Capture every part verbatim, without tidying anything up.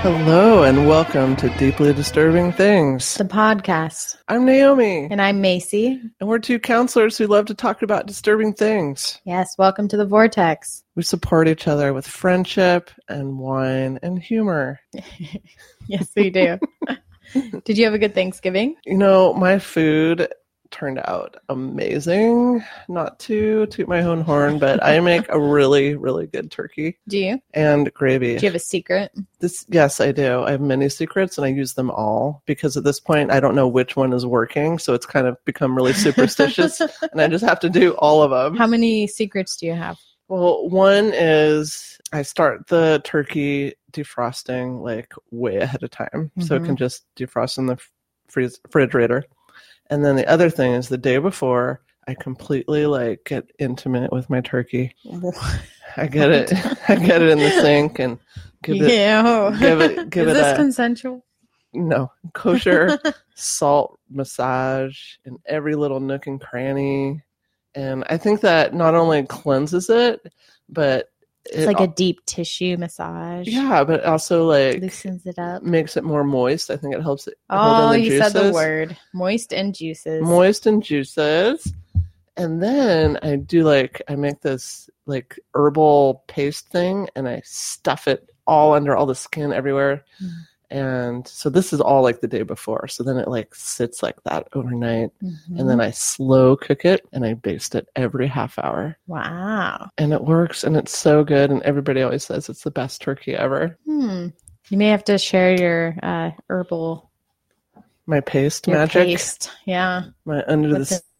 Hello and welcome to Deeply Disturbing Things, the podcast. I'm Naomi. And I'm Macy. And we're two counselors who love to talk about disturbing things. Yes, welcome to the Vortex. We support each other with friendship and wine and humor. Yes, we do. Did you have a good Thanksgiving? You know, my food turned out amazing. Not to toot my own horn, but I make a really, really good turkey. Do you? And gravy. Do you have a secret? This, yes, I do. I have many secrets and I use them all because at this point I don't know which one is working. So it's kind of become really superstitious and I just have to do all of them. How many secrets do you have? Well, one is I start the turkey defrosting like way ahead of time. Mm-hmm. So it can just defrost in the freeze, refrigerator. And then the other thing is the day before, I completely like get intimate with my turkey. I get it, I get it in the sink and give it, yeah. give it, give is it. Is a, this consensual? No, kosher salt massage in every little nook and cranny, and I think that not only cleanses it, but it's it, like a deep tissue massage. Yeah, but also like loosens it up, makes it more moist. I think it helps it. Oh, you juices. said the word moist and juices. Moist and juices. And then I do like I make this like herbal paste thing, and I stuff it all under all the skin everywhere. Mm. And so this is all like the day before. So then it like sits like that overnight. Mm-hmm. And then I slow cook it and I baste it every half hour. Wow. And it works and it's so good. And everybody always says it's the best turkey ever. Hmm. You may have to share your uh, herbal. My paste your magic. Paste. Yeah. My under What's the. it?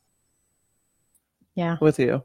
Yeah. With you.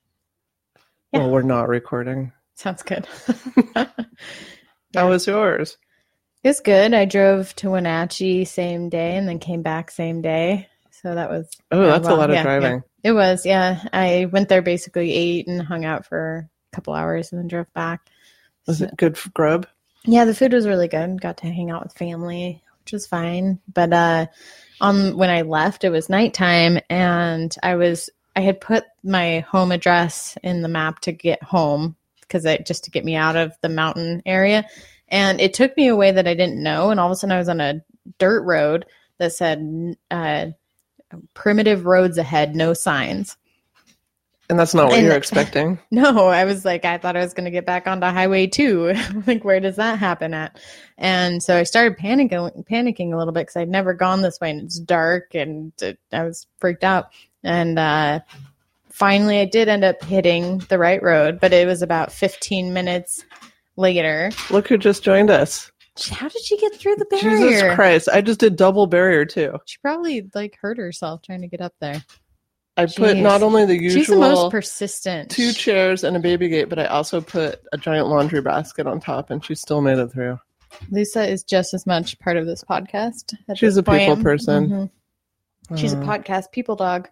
Yeah. Well, we're not recording. Sounds good. Yeah. How was yours? It was good. I drove to Wenatchee same day and then came back same day. So that was... Oh, that's well. a lot of yeah, driving. Yeah. It was, yeah. I went there basically ate and hung out for a couple hours and then drove back. Was so, it good for grub? Yeah, the food was really good. Got to hang out with family, which was fine. But uh, on when I left, it was nighttime and I was... I had put my home address in the map to get home because I just to get me out of the mountain area. And it took me a way that I didn't know. And all of a sudden I was on a dirt road that said uh, primitive roads ahead, no signs. And that's not what and, you're expecting. No, I was like, I thought I was going to get back onto Highway two. Like, where does that happen at? And so I started panicking, panicking a little bit because I'd never gone this way and it's dark and it, I was freaked out. And uh, finally I did end up hitting the right road, but it was about fifteen minutes later. Look who just joined us. How did she get through the barrier? Jesus Christ. I just did double barrier too. She probably like hurt herself trying to get up there. I Jeez. put not only the usual She's the most persistent. two chairs and a baby gate, but I also put a giant laundry basket on top and she still made it through. Lisa is just as much part of this podcast. She's this a point. people person. Mm-hmm. She's uh. a podcast people dog.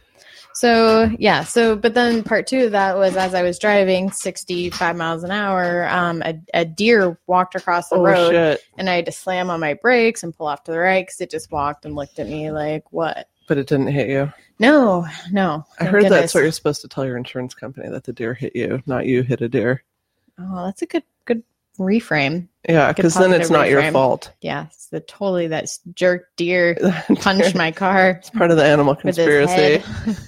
So, yeah. So, but then part two of that was as I was driving sixty-five miles an hour, um, a, a deer walked across the oh, road shit. And I had to slam on my brakes and pull off to the right because it just walked and looked at me like, what? But it didn't hit you? No, no. I heard goodness. That's what you're supposed to tell your insurance company, that the deer hit you, not you hit a deer. Oh, that's a good, good reframe. Yeah, because then it's not reframe. Your fault. Yeah, so totally that jerk deer punched my car. It's part of the animal conspiracy.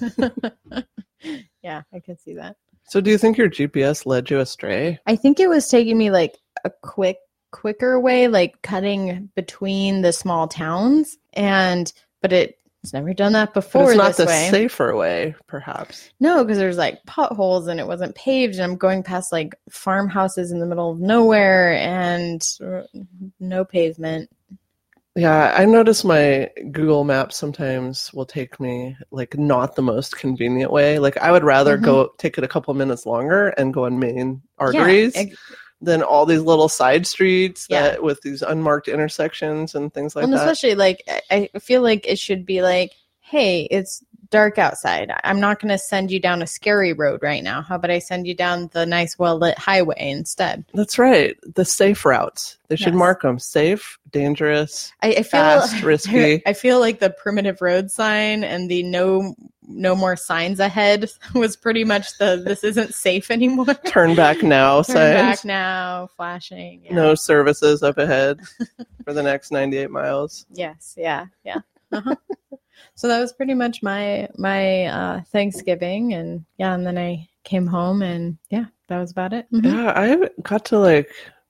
Yeah, I can see that. So do you think your G P S led you astray? I think it was taking me like a quick, quicker way, like cutting between the small towns. And, but it, it's never done that before. But it's not this the way. safer way, perhaps. No, because there's like potholes and it wasn't paved, and I'm going past like farmhouses in the middle of nowhere and no pavement. Yeah, I notice my Google Maps sometimes will take me like not the most convenient way. Like I would rather mm-hmm. go take it a couple minutes longer and go on main arteries. Yeah, ex- than all these little side streets that yeah. with these unmarked intersections and things like and that. Especially like, I feel like it should be like, hey, it's dark outside. I'm not going to send you down a scary road right now. How about I send you down the nice, well-lit highway instead? That's right. The safe routes. They should yes. mark them. Safe, dangerous, I, I feel, fast, risky. I feel like the primitive road sign and the no no more signs ahead was pretty much the this isn't safe anymore. Turn back now Turn signs. back now, flashing. Yeah. No services up ahead for the next ninety-eight miles. Yes, yeah, yeah. Uh-huh. So that was pretty much my my uh, Thanksgiving, and yeah, and then I came home, and yeah, that was about it. Mm-hmm. Yeah, I got to like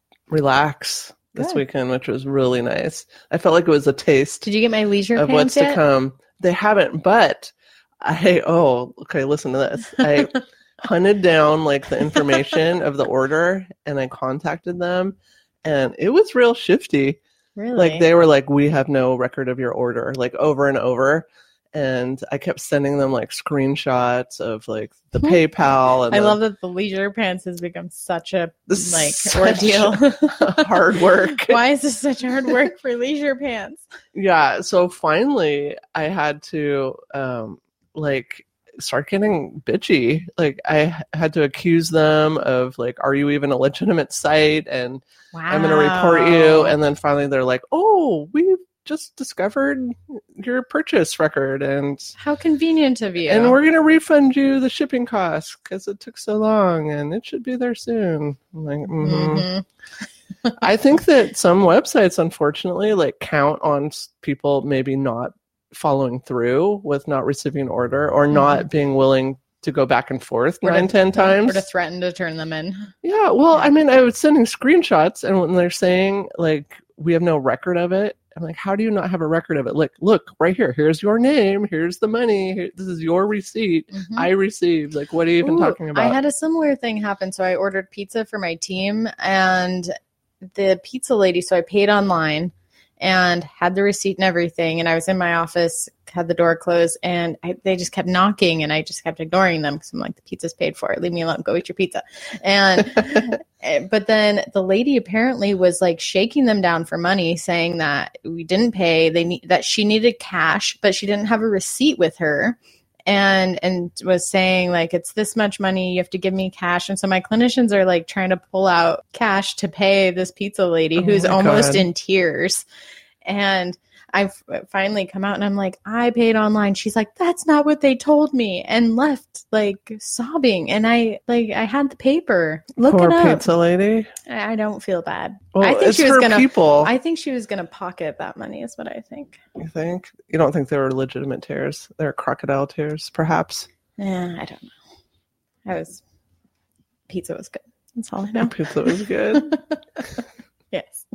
relax this Good. weekend, which was really nice. I felt like it was a taste Did you get my leisure of pants what's yet? to come. They haven't, but I oh okay. Listen to this. I hunted down like the information of the order, and I contacted them, and it was real shifty. Really? Like they were like, we have no record of your order, like over and over. And I kept sending them like screenshots of like the PayPal. And I the, love that the leisure pants has become such a like such ordeal. hard work. Why is this such hard work for leisure pants? Yeah. So finally I had to um, like start getting bitchy. Like I had to accuse them of like, are you even a legitimate site? And Wow. I'm going to report you. And then finally they're like, oh, we've just discovered your purchase record, and how convenient of you. And we're going to refund you the shipping costs because it took so long, and it should be there soon. I'm like, mm-hmm. Mm-hmm. I think that some websites, unfortunately, like count on people maybe not following through with not receiving an order or mm-hmm. not being willing to go back and forth or nine, to, ten times. Or to threaten to turn them in. Yeah, well, I mean, I was sending screenshots, and when they're saying, like, we have no record of it, I'm like, how do you not have a record of it? Like, look, right here. Here's your name. Here's the money. Here, this is your receipt. Mm-hmm. I received. Like, what are you even Ooh, talking about? I had a similar thing happen. So I ordered pizza for my team, and the pizza lady, so I paid online and had the receipt and everything. And I was in my office, had the door closed, and I, they just kept knocking, and I just kept ignoring them because I'm like, the pizza's paid for. Leave me alone. Go eat your pizza. And but then the lady apparently was like shaking them down for money, saying that we didn't pay. They need that she needed cash, but she didn't have a receipt with her. And and was saying like, it's this much money, you have to give me cash. And so my clinicians are like trying to pull out cash to pay this pizza lady oh who's almost God. in tears. And I've finally come out and I'm like, I paid online. She's like, that's not what they told me, and left like sobbing. And I like I had the paper. Look Poor it up. pizza lady. I, I don't feel bad. Well, I think it's she was her gonna. people. I think she was gonna pocket that money. Is what I think. You think? You don't think they were legitimate tears? They're crocodile tears, perhaps? Yeah, I don't know. I was. Pizza was good. That's all I know. Pizza was good. Yes.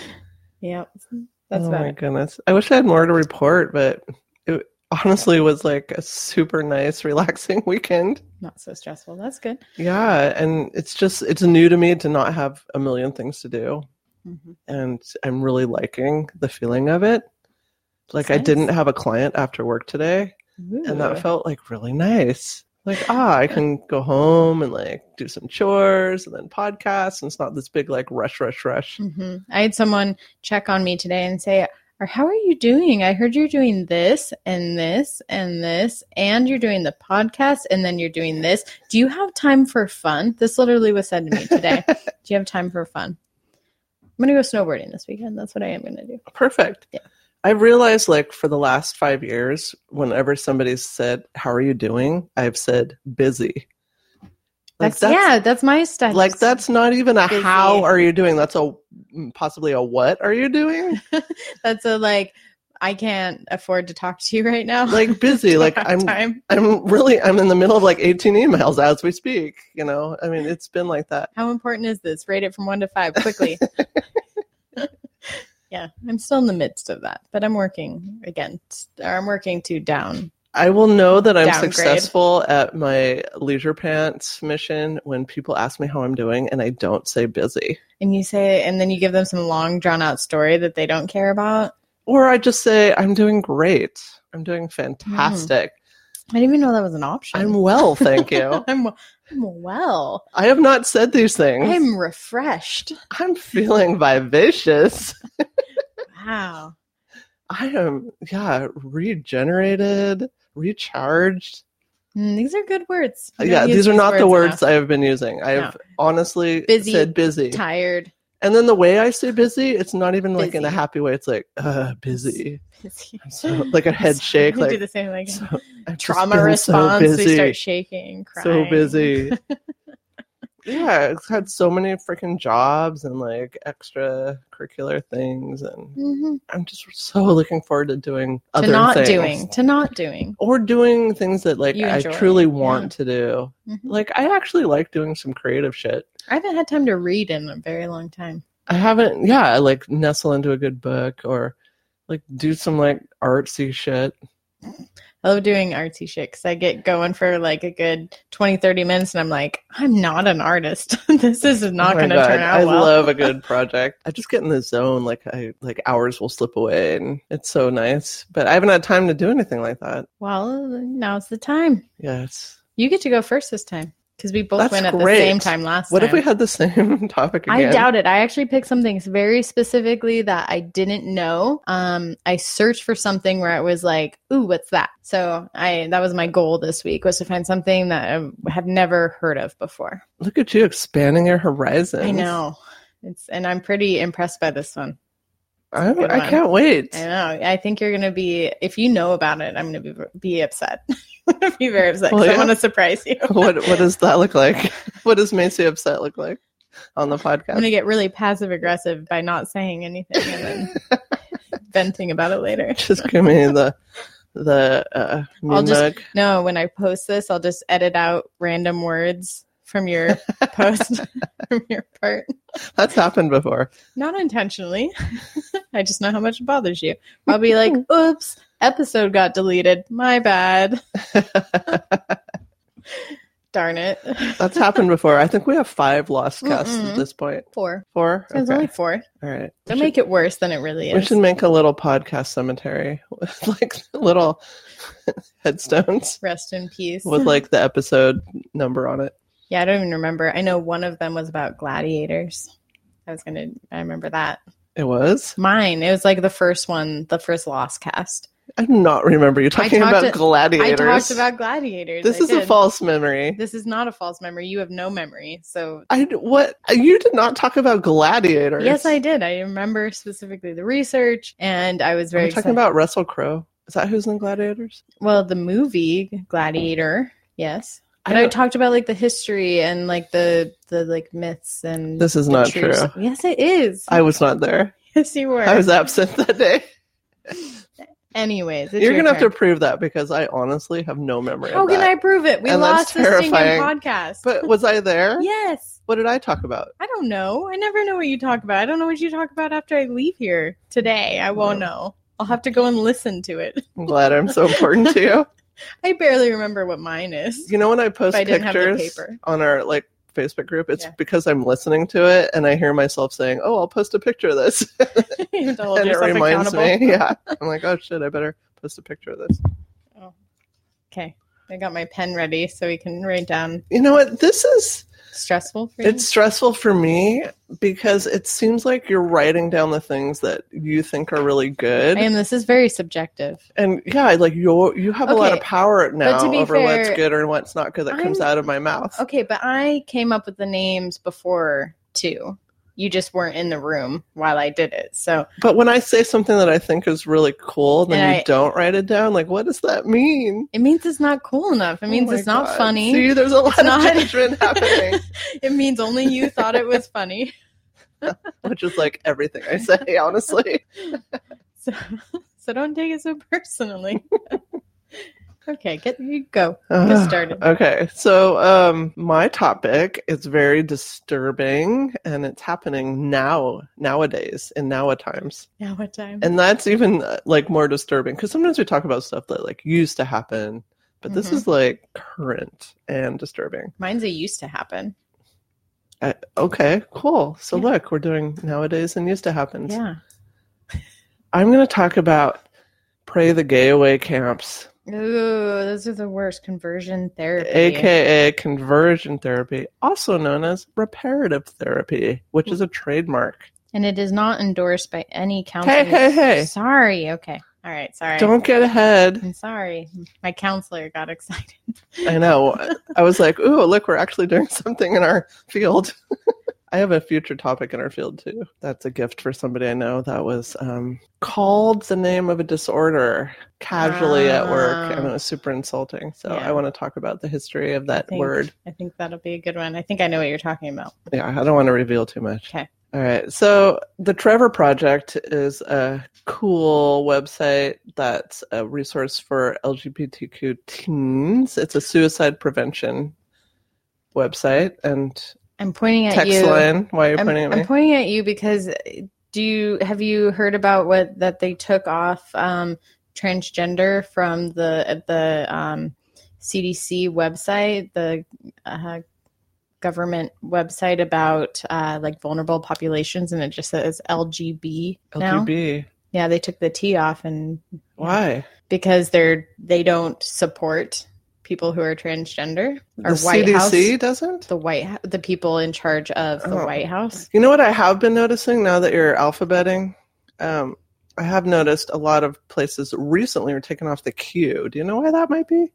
Yep. That's oh about my it. goodness. I wish I had more to report, but it honestly was like a super nice, relaxing weekend. Not so stressful. That's good. Yeah. And it's just, it's new to me to not have a million things to do. Mm-hmm. And I'm really liking the feeling of it. Like That's I nice. didn't have a client after work today. Ooh. And that felt like really nice. Like, ah, I can go home and like do some chores and then podcasts. And it's not this big like rush, rush, rush. Mm-hmm. I had someone check on me today and say, or how are you doing? I heard you're doing this and this and this, and you're doing the podcast, and then you're doing this. Do you have time for fun? This literally was said to me today. Do you have time for fun? I'm going to go snowboarding this weekend. That's what I am going to do. Perfect. Yeah. I realized like for the last five years, whenever somebody's said, how are you doing? I've said busy. Like, That's, that's yeah, that's my style. Like that's not even a busy. How are you doing? That's a possibly a what are you doing? That's a like I can't afford to talk to you right now. Like busy. Like I'm time. I'm really I'm in the middle of like eighteen emails as we speak. You know, I mean it's been like that. How important is this? Rate it from one to five quickly. Yeah, I'm still in the midst of that, but I'm working against, or I'm working to down. I will know that I'm Downgrade. successful at my leisure pants mission when people ask me how I'm doing and I don't say busy. And you say, and then you give them some long drawn out story that they don't care about. Or I just say, I'm doing great. I'm doing fantastic. Mm. I didn't even know that was an option. I'm well, thank you. I'm, I'm well. I have not said these things. I'm refreshed. I'm feeling vivacious. Wow. I am, yeah, regenerated, recharged. Mm, these are good words. Yeah, these are not the words enough. I have been using. I have No. honestly Busy, said busy. Tired. And then the way I say busy, it's not even like Busy. in a happy way. It's like, uh, busy. Busy. So, like a head shake. I like do the same, like so, I've just trauma been response. So busy. We start shaking, crying. So busy. Yeah, it's had so many freaking jobs and like extracurricular things, and mm-hmm. I'm just so looking forward to doing other to not things. doing, to not doing, or doing things that like You I enjoy, truly want yeah. to do. Mm-hmm. Like I actually like doing some creative shit. I haven't had time to read in a very long time. I haven't, yeah, I like nestle into a good book or like do some like artsy shit. I love doing artsy shit because I get going for like a good twenty, thirty minutes and I'm like, I'm not an artist. This is not Oh going to God, turn out I well. love a good project. I just get in the zone, like I like hours will slip away and it's so nice. But I haven't had time to do anything like that. Well, now's the time. Yes. You get to go first this time because we both That's went at great. the same time last What time. if we had the same topic again? I doubt it. I actually picked some things very specifically that I didn't know. Um, I searched for something where it was like, ooh, what's that? So I that was my goal this week, was to find something that I had never heard of before. Look at you expanding your horizons. I know. It's and I'm pretty impressed by this one. I, Good I one. can't wait. I know. I think you're going to be, if you know about it, I'm going to be be upset. I'm going to be very upset because Well, I yeah. want to surprise you. what what does that look like? What does Macy upset look like on the I'm podcast? going to get really passive aggressive by not saying anything and then venting about it later. Just give me the the uh, mean I'll just mug. no. When I post this, I'll just edit out random words from your post from your part. That's happened before. Not intentionally. I just know how much it bothers you. I'll be like, "Oops, episode got deleted. My bad." Darn it. That's happened before. I think we have five lost casts Mm-mm. at this point. Four. Four? There's Okay. only four. All right. Don't We make should, it worse than it really we is. should make a little podcast cemetery with like little headstones Rest in peace. with like the episode number on it. Yeah, I don't even remember. I know one of them was about gladiators. I was gonna. I remember that. It was? Mine. It was like the first one, the first Lost cast. I do not remember you talking talked about to- gladiators. I talked about gladiators. This I is a did. false memory. This is not a false memory. You have no memory. So I what you did not talk about gladiators. yes, I did. I remember specifically the research, and I was very I'm talking excited. about Russell Crowe. Is that who's in Gladiators? Well, the movie Gladiator, yes. I But I, don't- talked about like the history and like the the like myths and This is the not true- true. Yes, it is. I was not there. yes, you were. I was absent that day. Anyways, it's You're your gonna have to turn. prove that because I honestly have no memory. How of can that. I prove it? We And lost that's the stinking terrifying. podcast. But was I there? yes. What did I talk about? I don't know. I never know what you talk about. I don't know what you talk about after I leave here today. I won't know. I'll have to go and listen to it. I'm glad I'm so important to you. I barely remember what mine is. You know when I post If I didn't have the pictures paper. on our like Facebook group, it's Yeah. because I'm listening to it and I hear myself saying, "Oh, I'll post a picture of this," You have to hold and it yourself reminds accountable. me. Yeah, I'm like, "Oh shit, I better post a picture of this." Okay. I got my pen ready so we can write down. You know what? This is Stressful for you? it's stressful for me because it seems like you're writing down the things that you think are really good. I am. This is very subjective. And yeah, like you you have a lot of Okay, power now to be over fair, what's good and what's not good that comes I'm- out of my mouth. Okay, but I came up with the names before too. You just weren't in the room while I did it. So But when I say something that I think is really cool, then And you I- don't write it down. Like, what does that mean? it means it's not cool enough. It means Oh my it's not God. funny. See, there's a lot It's of not- judgment happening, It means only you thought it was funny. which is like everything I say, honestly. So, so don't take it so personally. Okay, get you go. Get Ugh. started. Okay, so um, my topic is very disturbing, and it's happening now, nowadays, in now times. Now what time? And that's even uh, like more disturbing because sometimes we talk about stuff that like used to happen, but this Mhm. is like current and disturbing. Mine's a used to happen. I, okay, cool. So Yeah. look, we're doing nowadays and used to happens. Yeah. I'm going to talk about Pray the Gay Away camps, Ooh, those are the worst. Conversion therapy. aka conversion therapy, also known as reparative therapy, which is a trademark. And it is not endorsed by any counselor. Hey, hey, hey. Sorry. Okay. All right. Sorry. Don't get ahead. I'm sorry. My counselor got excited. I know. I was like, ooh, look, we're actually doing something in our field. I have a future topic in our field too. That's a gift for somebody I know that was um, called the name of a disorder casually at work, and it was super insulting. So yeah. I want to talk about the history of that I think, word. I think that'll be a good one. I think I know what you're talking about. Yeah, I don't want to reveal too much. Okay. All right. So the Trevor Project is a cool website that's a resource for L G B T Q teens. It's a suicide prevention website, and I'm pointing at text you. line. Why are you I'm, pointing at me? I'm pointing at you because do you have you heard about what that they took off um, transgender from the the um, C D C website, the uh, government website about uh, like vulnerable populations, and it just says L G B now. L G B. Yeah, they took the T off, and why? Because they're they don't support people who are transgender. Or The White C D C House, doesn't? the White the people in charge of the Oh. White House. You know what I have been noticing now that you're alphabeting? Um, I have noticed a lot of places recently are taking off the Q. Do you know why that might be?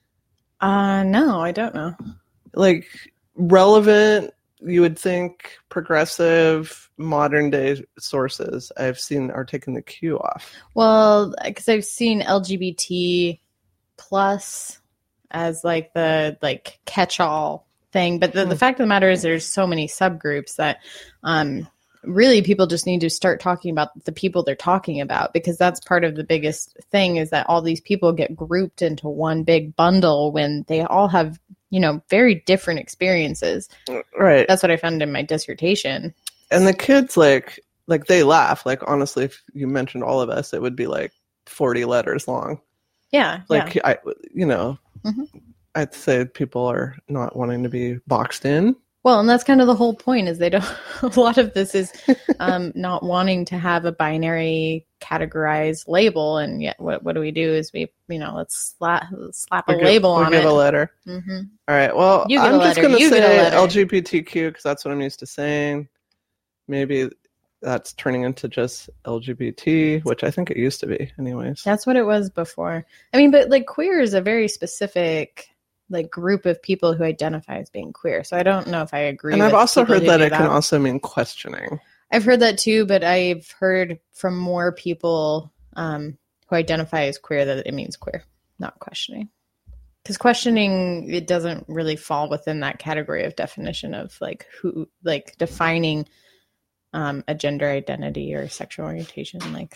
Uh no, I don't know. Like relevant, you would think progressive, modern day sources I've seen are taking the Q off. Well, because I've seen L G B T plus as like the like catch-all thing, but the, the fact of the matter is there's so many subgroups that um really people just need to start talking about the people they're talking about, because that's part of the biggest thing is that all these people get grouped into one big bundle when they all have, you know, very different experiences. Right. That's what I found in my dissertation. And the kids like like they laugh. Like honestly, if you mentioned all of us, it would be like forty letters long. Yeah. Like yeah. I you know, mm-hmm. I'd say people are not wanting to be boxed in. Well, and that's kind of the whole point is they don't, a lot of this is um, not wanting to have a binary categorized label. And yet what, what do we do is we, you know, let's slap, slap a We'll label give, on we'll it. give a letter. Mm-hmm. All right. Well, You get I'm a just letter. going to You get a say letter. L G B T Q because that's what I'm used to saying. Maybe that's turning into just L G B T, which I think it used to be anyways. That's what it was before. I mean, but like queer is a very specific like group of people who identify as being queer. So I don't know if I agree. And with I've also people heard who that do it can also mean questioning. I've heard that too, but I've heard from more people um, who identify as queer that it means queer, not questioning. Because questioning, it doesn't really fall within that category of definition of like who, like defining um, a gender identity or sexual orientation. Like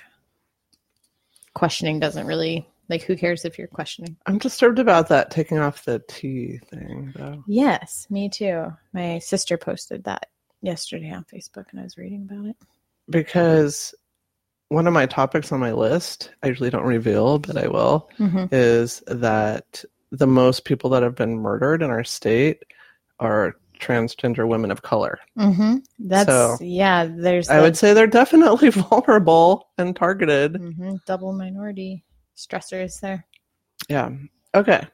questioning doesn't really, like who cares if you're questioning? I'm disturbed about that taking off the T thing, though. Yes, me too. My sister posted that yesterday on Facebook, and I was reading about it. Because one of my topics on my list, I usually don't reveal, but I will, mm-hmm. is that the most people that have been murdered in our state are transgender women of color. Mm-hmm. That's, so, yeah, there's... I the, would say they're definitely vulnerable and targeted. Mm-hmm. Double minority stressors there. Yeah. Okay.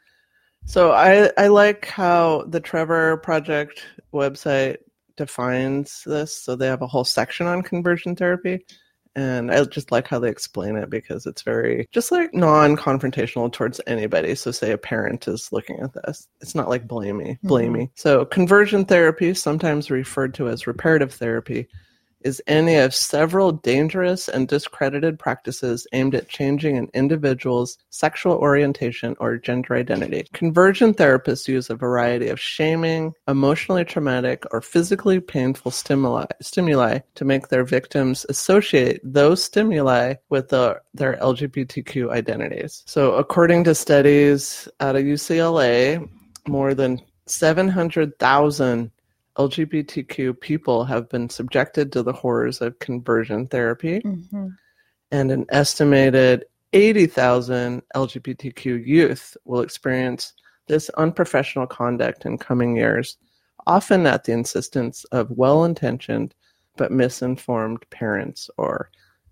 So I, I like how the Trevor Project website defines this. So they have a whole section on conversion therapy. And I just like how they explain it because it's very just like non-confrontational towards anybody. So say a parent is looking at this. It's not like blamey, blamey. Mm-hmm. So conversion therapy, sometimes referred to as reparative therapy, is any of several dangerous and discredited practices aimed at changing an individual's sexual orientation or gender identity. Conversion therapists use a variety of shaming, emotionally traumatic, or physically painful stimuli, stimuli to make their victims associate those stimuli with the, their L G B T Q identities. So according to studies out of U C L A, more than seven hundred thousand L G B T Q people have been subjected to the horrors of conversion therapy, mm-hmm. and an estimated eighty thousand L G B T Q youth will experience this unprofessional conduct in coming years, often at the insistence of well-intentioned but misinformed parents or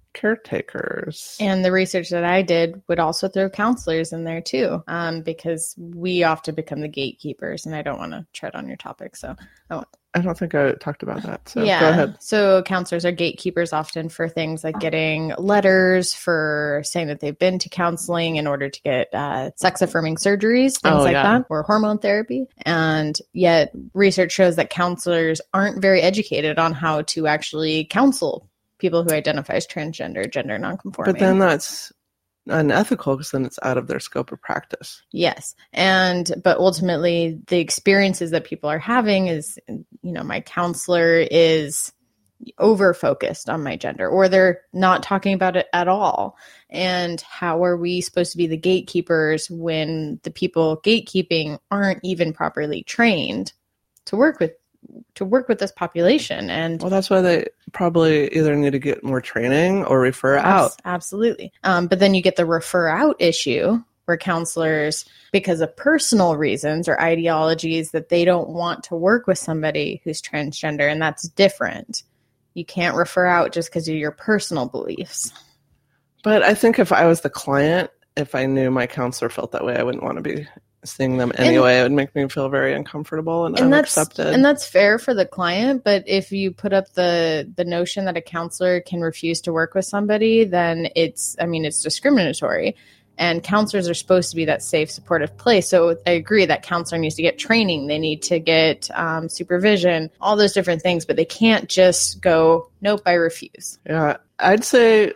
caretakers. And the research that I did would also throw counselors in there too, um, because we often become the gatekeepers, and I don't want to tread on your topic. So I won't. I don't think I talked about that. So yeah. go ahead. So counselors are gatekeepers often for things like getting letters for saying that they've been to counseling in order to get uh, sex affirming surgeries, things Oh, like yeah. that, or hormone therapy. And yet research shows that counselors aren't very educated on how to actually counsel people who identify as transgender, gender nonconforming. But then that's unethical because then it's out of their scope of practice. Yes. And, but ultimately the experiences that people are having is, you know, my counselor is over focused on my gender, or they're not talking about it at all. And how are we supposed to be the gatekeepers when the people gatekeeping aren't even properly trained to work with to work with this population? And Well, that's why they probably either need to get more training or refer out. Absolutely. Um, but then you get the refer out issue where counselors, because of personal reasons or ideologies, that they don't want to work with somebody who's transgender, and that's different. You can't refer out just because of your personal beliefs. But I think if I was the client, if I knew my counselor felt that way, I wouldn't want to be seeing them anyway. And, it would make me feel very uncomfortable and, and unaccepted. That's, and that's fair for the client. But if you put up the the notion that a counselor can refuse to work with somebody, then it's, I mean, it's discriminatory. And counselors are supposed to be that safe, supportive place. So I agree that counselor needs to get training. They need to get um, supervision, all those different things. But they can't just go, nope, I refuse. Yeah, I'd say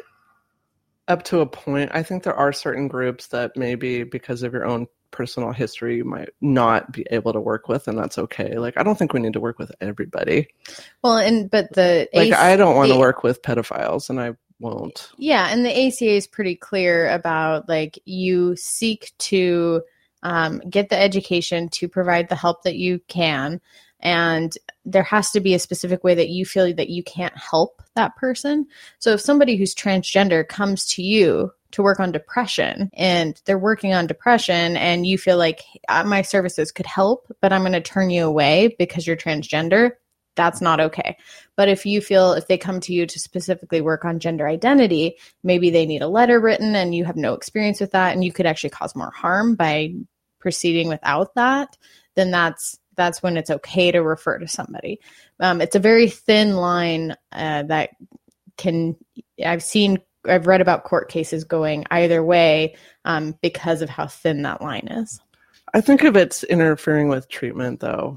up to a point. I think there are certain groups that maybe because of your own personal history you might not be able to work with, and that's okay. Like, I don't think we need to work with everybody. Well, and but the like A C- I don't want to A- work with pedophiles, and I won't. Yeah, and the A C A is pretty clear about, like, you seek to um, get the education to provide the help that you can, and there has to be a specific way that you feel that you can't help that person. So if somebody who's transgender comes to you to work on depression and they're working on depression and you feel like uh, my services could help, but I'm going to turn you away because you're transgender, that's not okay. But if you feel, if they come to you to specifically work on gender identity, maybe they need a letter written and you have no experience with that, and you could actually cause more harm by proceeding without that, then that's that's when it's okay to refer to somebody. Um, it's a very thin line uh, that can, I've seen, I've read about court cases going either way um, because of how thin that line is. I think if it's interfering with treatment, though,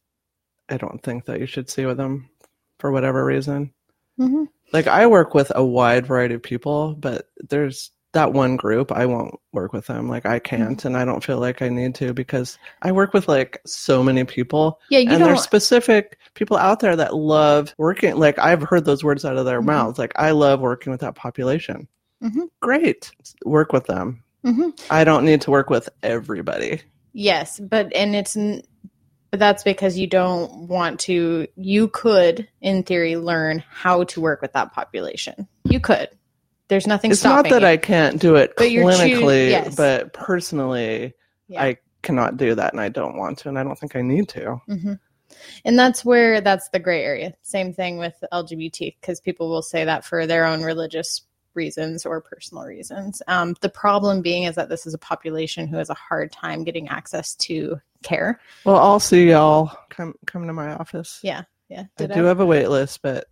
I don't think that you should see with them for whatever reason. Mm-hmm. Like, I work with a wide variety of people, but there's that one group, I won't work with them. Like, I can't, mm-hmm. and I don't feel like I need to, because I work with like so many people. Yeah, you and don't... there's specific people out there that love working. Like, I've heard those words out of their mm-hmm. mouths. Like, I love working with that population. Mm-hmm. Great. Work with them. Mm-hmm. I don't need to work with everybody. Yes, but, and it's, but that's because you don't want to, you could, in theory, learn how to work with that population. You could. There's nothing it's stopping It's not that you. I can't do it but clinically, yes. but personally, yeah. I cannot do that, and I don't want to, and I don't think I need to. Mm-hmm. And that's where, that's the gray area. Same thing with L G B T, because people will say that for their own religious reasons or personal reasons. Um, the problem being is that this is a population who has a hard time getting access to care. Well, I'll see y'all. Come come to my office. Yeah, yeah. Did I do I? have a wait list, but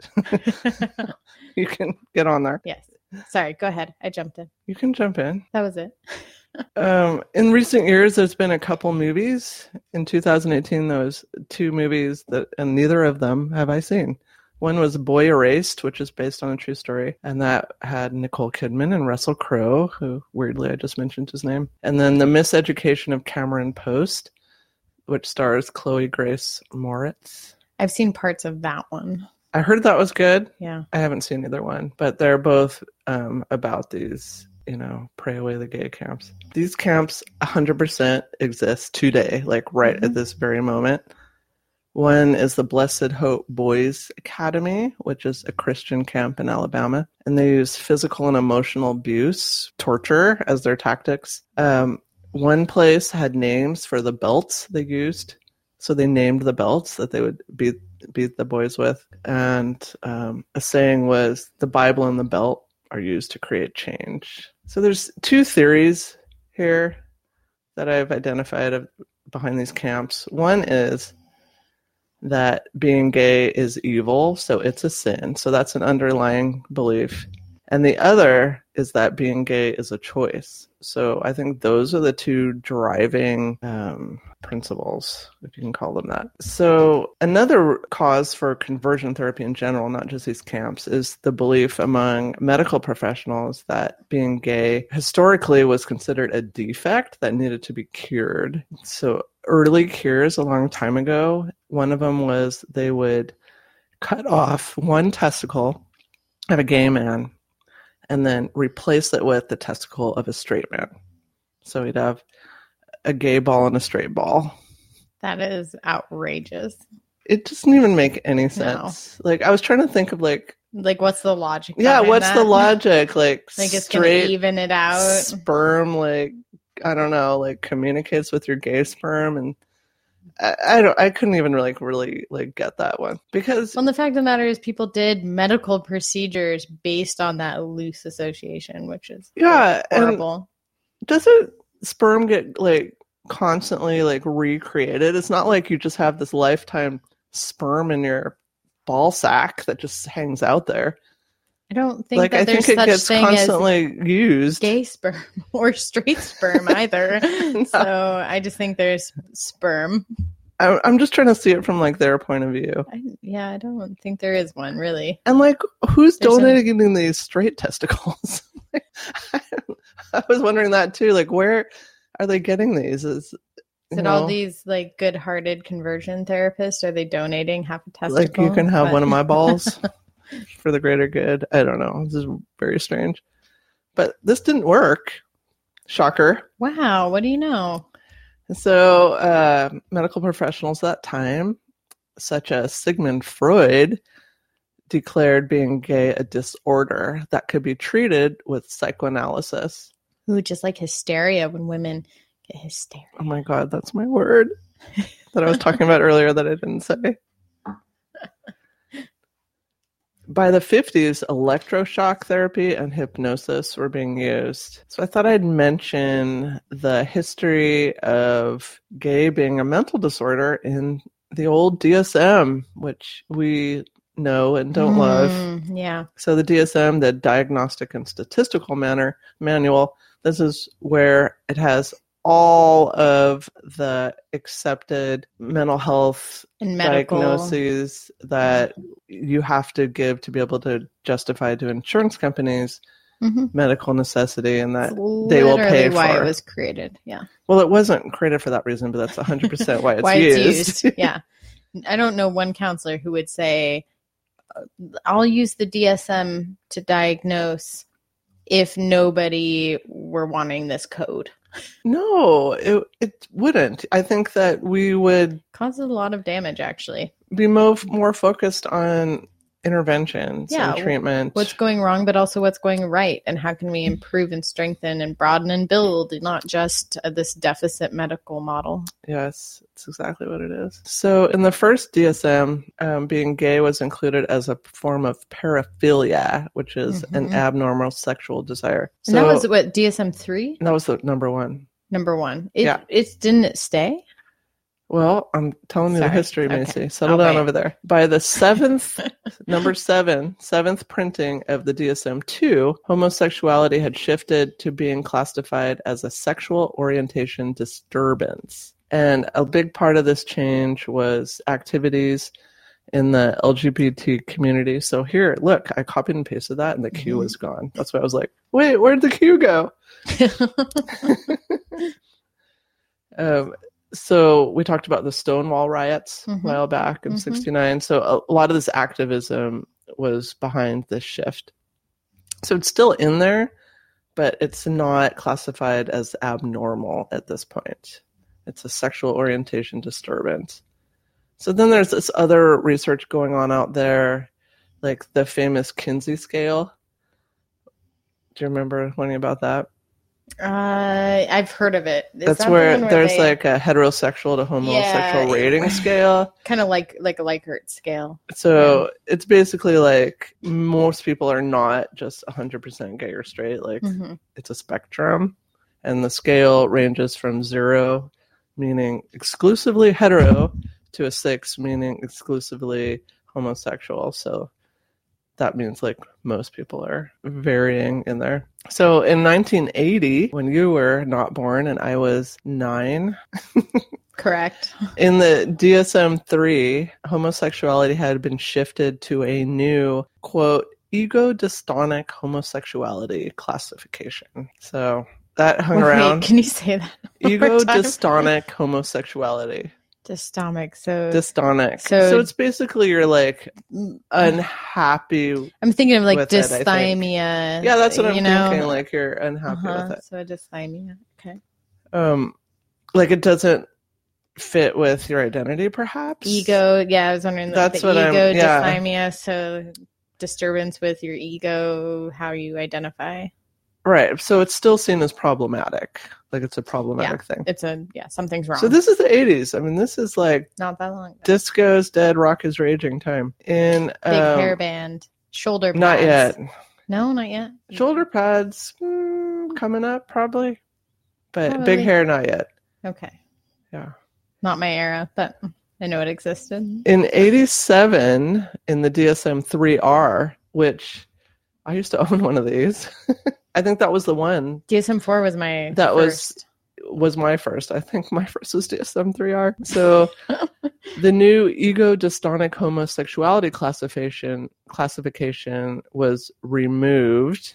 you can get on there. Yes. Sorry, go ahead. I jumped in. You can jump in. That was it. um, in recent years, there's been a couple movies. In two thousand eighteen, there was two movies, that, and neither of them have I seen. One was Boy Erased, which is based on a true story, and that had Nicole Kidman and Russell Crowe, who, weirdly, I just mentioned his name. And then The Miseducation of Cameron Post, which stars Chloe Grace Moretz. I've seen parts of that one. I heard that was good. Yeah. I haven't seen either one, but they're both um, about these, you know, pray away the gay camps. These camps one hundred percent exist today, like right mm-hmm. at this very moment. One is the Blessed Hope Boys Academy, which is a Christian camp in Alabama, and they use physical and emotional abuse, torture as their tactics. Um, one place had names for the belts they used, so they named the belts that they would beat beat the boys with. And um, a saying was, the Bible in the belt, are used to create change. So there's two theories here that I've identified of, behind these camps. One is that being gay is evil, so it's a sin. So that's an underlying belief. And the other is that being gay is a choice. So I think those are the two driving um, principles, if you can call them that. So another cause for conversion therapy in general, not just these camps, is the belief among medical professionals that being gay historically was considered a defect that needed to be cured. So early cures a long time ago, one of them was they would cut off one testicle of a gay man and then replace it with the testicle of a straight man. So he'd have a gay ball and a straight ball. That is outrageous. It doesn't even make any sense. No. Like, I was trying to think of like... Like, what's the logic? Yeah, what's that? the logic? Like, like it's going to even it out? Sperm, like, I don't know, like, communicates with your gay sperm, and I, I don't. I couldn't even really, really like get that one because. Well, the fact of the matter is, people did medical procedures based on that loose association, which is yeah horrible. Doesn't sperm get like constantly like recreated? It's not like you just have this lifetime sperm in your ball sack that just hangs out there. I don't think like that I there's think it such gets thing constantly as used. Gay sperm or straight sperm either. No. So I just think there's sperm. I, I'm just trying to see it from like their point of view. I, yeah, I don't think there is one really. And like, who's There's donating a... these straight testicles? I, I was wondering that too. Like, where are they getting these? Is Is it know, all these like good-hearted conversion therapists? Are they donating half a testicle? Like, you can have but... one of my balls. For the greater good. I don't know. This is very strange. But this didn't work. Shocker. Wow. What do you know? So uh, medical professionals at that time, such as Sigmund Freud, declared being gay a disorder that could be treated with psychoanalysis. Ooh, just like hysteria when women get hysteria. Oh my God, that's my word that I was talking about earlier that I didn't say. By the fifties, electroshock therapy and hypnosis were being used. So I thought I'd mention the history of gay being a mental disorder in the old D S M, which we know and don't mm, love. Yeah. So the D S M, the Diagnostic and Statistical Manner Manual, this is where it has all of the accepted mental health and medical diagnoses that you have to give to be able to justify to insurance companies mm-hmm. medical necessity, and that they will pay for. Why it was created, yeah. Well, it wasn't created for that reason, but that's one hundred percent why it's why used. It's used. Yeah. I don't know one counselor who would say, I'll use the D S M to diagnose if nobody were wanting this code. No, it it wouldn't. I think that we would cause a lot of damage, actually. Be more, more focused on interventions yeah, and treatment. What's going wrong, but also what's going right, and how can we improve and strengthen and broaden and build, not just uh, this deficit medical model. Yes, it's exactly what it is. So in the first D S M, um, being gay was included as a form of paraphilia, which is mm-hmm. an abnormal sexual desire. And so, that was what, D S M three? That was the number one. Number one. It, yeah. It didn't it stay? Well, I'm telling you Sorry. the history, Macy. Okay. Settle I'll down wait. over there. By the seventh, number seven, seventh printing of the D S M two, homosexuality had shifted to being classified as a sexual orientation disturbance. And a big part of this change was activities in the L G B T community. So here, look, I copied and pasted that, and the Q mm-hmm. was gone. That's why I was like, wait, where'd the Q go? um. So we talked about the Stonewall riots mm-hmm. a while back in mm-hmm. sixty-nine. So a, a lot of this activism was behind this shift. So it's still in there, but it's not classified as abnormal at this point. It's a sexual orientation disturbance. So then there's this other research going on out there, like the famous Kinsey scale. Do you remember learning about that? Uh, I've heard of it. Is That's that the where one where there's they- like a heterosexual to homosexual Yeah. rating scale. kind of like like a Likert scale. So yeah. It's basically like most people are not just one hundred percent gay or straight. Like mm-hmm. It's a spectrum. And the scale ranges from zero, meaning exclusively hetero, to a six, meaning exclusively homosexual. So that means like most people are varying in there. So in nineteen eighty, when you were not born and I was nine. Correct. In the D S M three, homosexuality had been shifted to a new, quote, ego-dystonic homosexuality classification. So that hung Wait, around. Can you say that? Ego-dystonic homosexuality. Dystonic. So dystonic. So, so it's basically you're like unhappy. I'm thinking of like with dysthymia. It, yeah, that's what I'm you know? thinking. Like you're unhappy uh-huh. with it. So dysthymia. Okay. Um, like it doesn't fit with your identity, perhaps. Ego. Yeah, I was wondering. That's the what ego I'm. Yeah. Dysthymia. So disturbance with your ego, how you identify. Right. So it's still seen as problematic. Like it's a problematic yeah, thing. It's a, yeah, something's wrong. So this is the eighties. I mean, this is like. Not that long ago. Disco's dead, rock is raging time. In Big um, hairband. Shoulder pads. Not yet. No, not yet. Shoulder pads mm, coming up, probably. But probably. Big hair, not yet. Okay. Yeah. Not my era, but I know it existed. In eighty-seven, in the D S M three R, which I used to own one of these. I think that was the one. D S M four was my that first. was was my first. I think my first was D S M three R. So the new ego-dystonic homosexuality classification classification was removed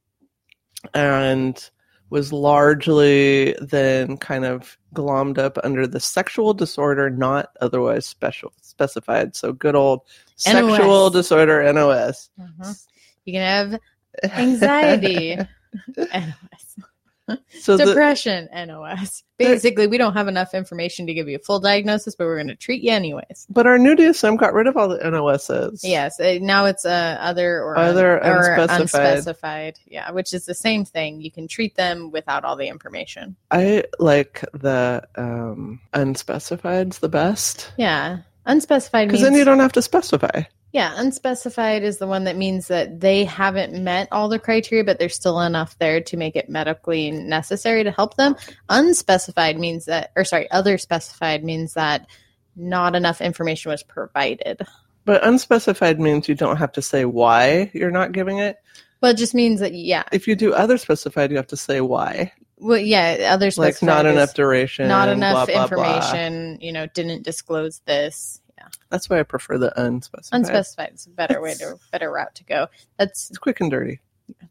and was largely then kind of glommed up under the sexual disorder not otherwise special specified. So good old N O S. Sexual disorder N O S. Uh-huh. You can have anxiety, N O S. So depression, the, N O S. Basically, we don't have enough information to give you a full diagnosis, but we're going to treat you anyways. But our new D S M got rid of all the N O Ss. Yes, now it's uh, other or, other un- or unspecified. unspecified. Yeah, which is the same thing. You can treat them without all the information. I like the um, unspecified's the best. Yeah, unspecified means because then you don't have to specify. Yeah, unspecified is the one that means that they haven't met all the criteria, but there's still enough there to make it medically necessary to help them. Unspecified means that, or sorry, other specified means that not enough information was provided. But unspecified means you don't have to say why you're not giving it. Well, it just means that, yeah. If you do other specified, you have to say why. Well, yeah, other specified. Like not enough duration. Not enough blah, blah, information, blah. you know, didn't disclose this. That's why I prefer the unspecified. Unspecified is a better way to better route to go. That's it's quick and dirty.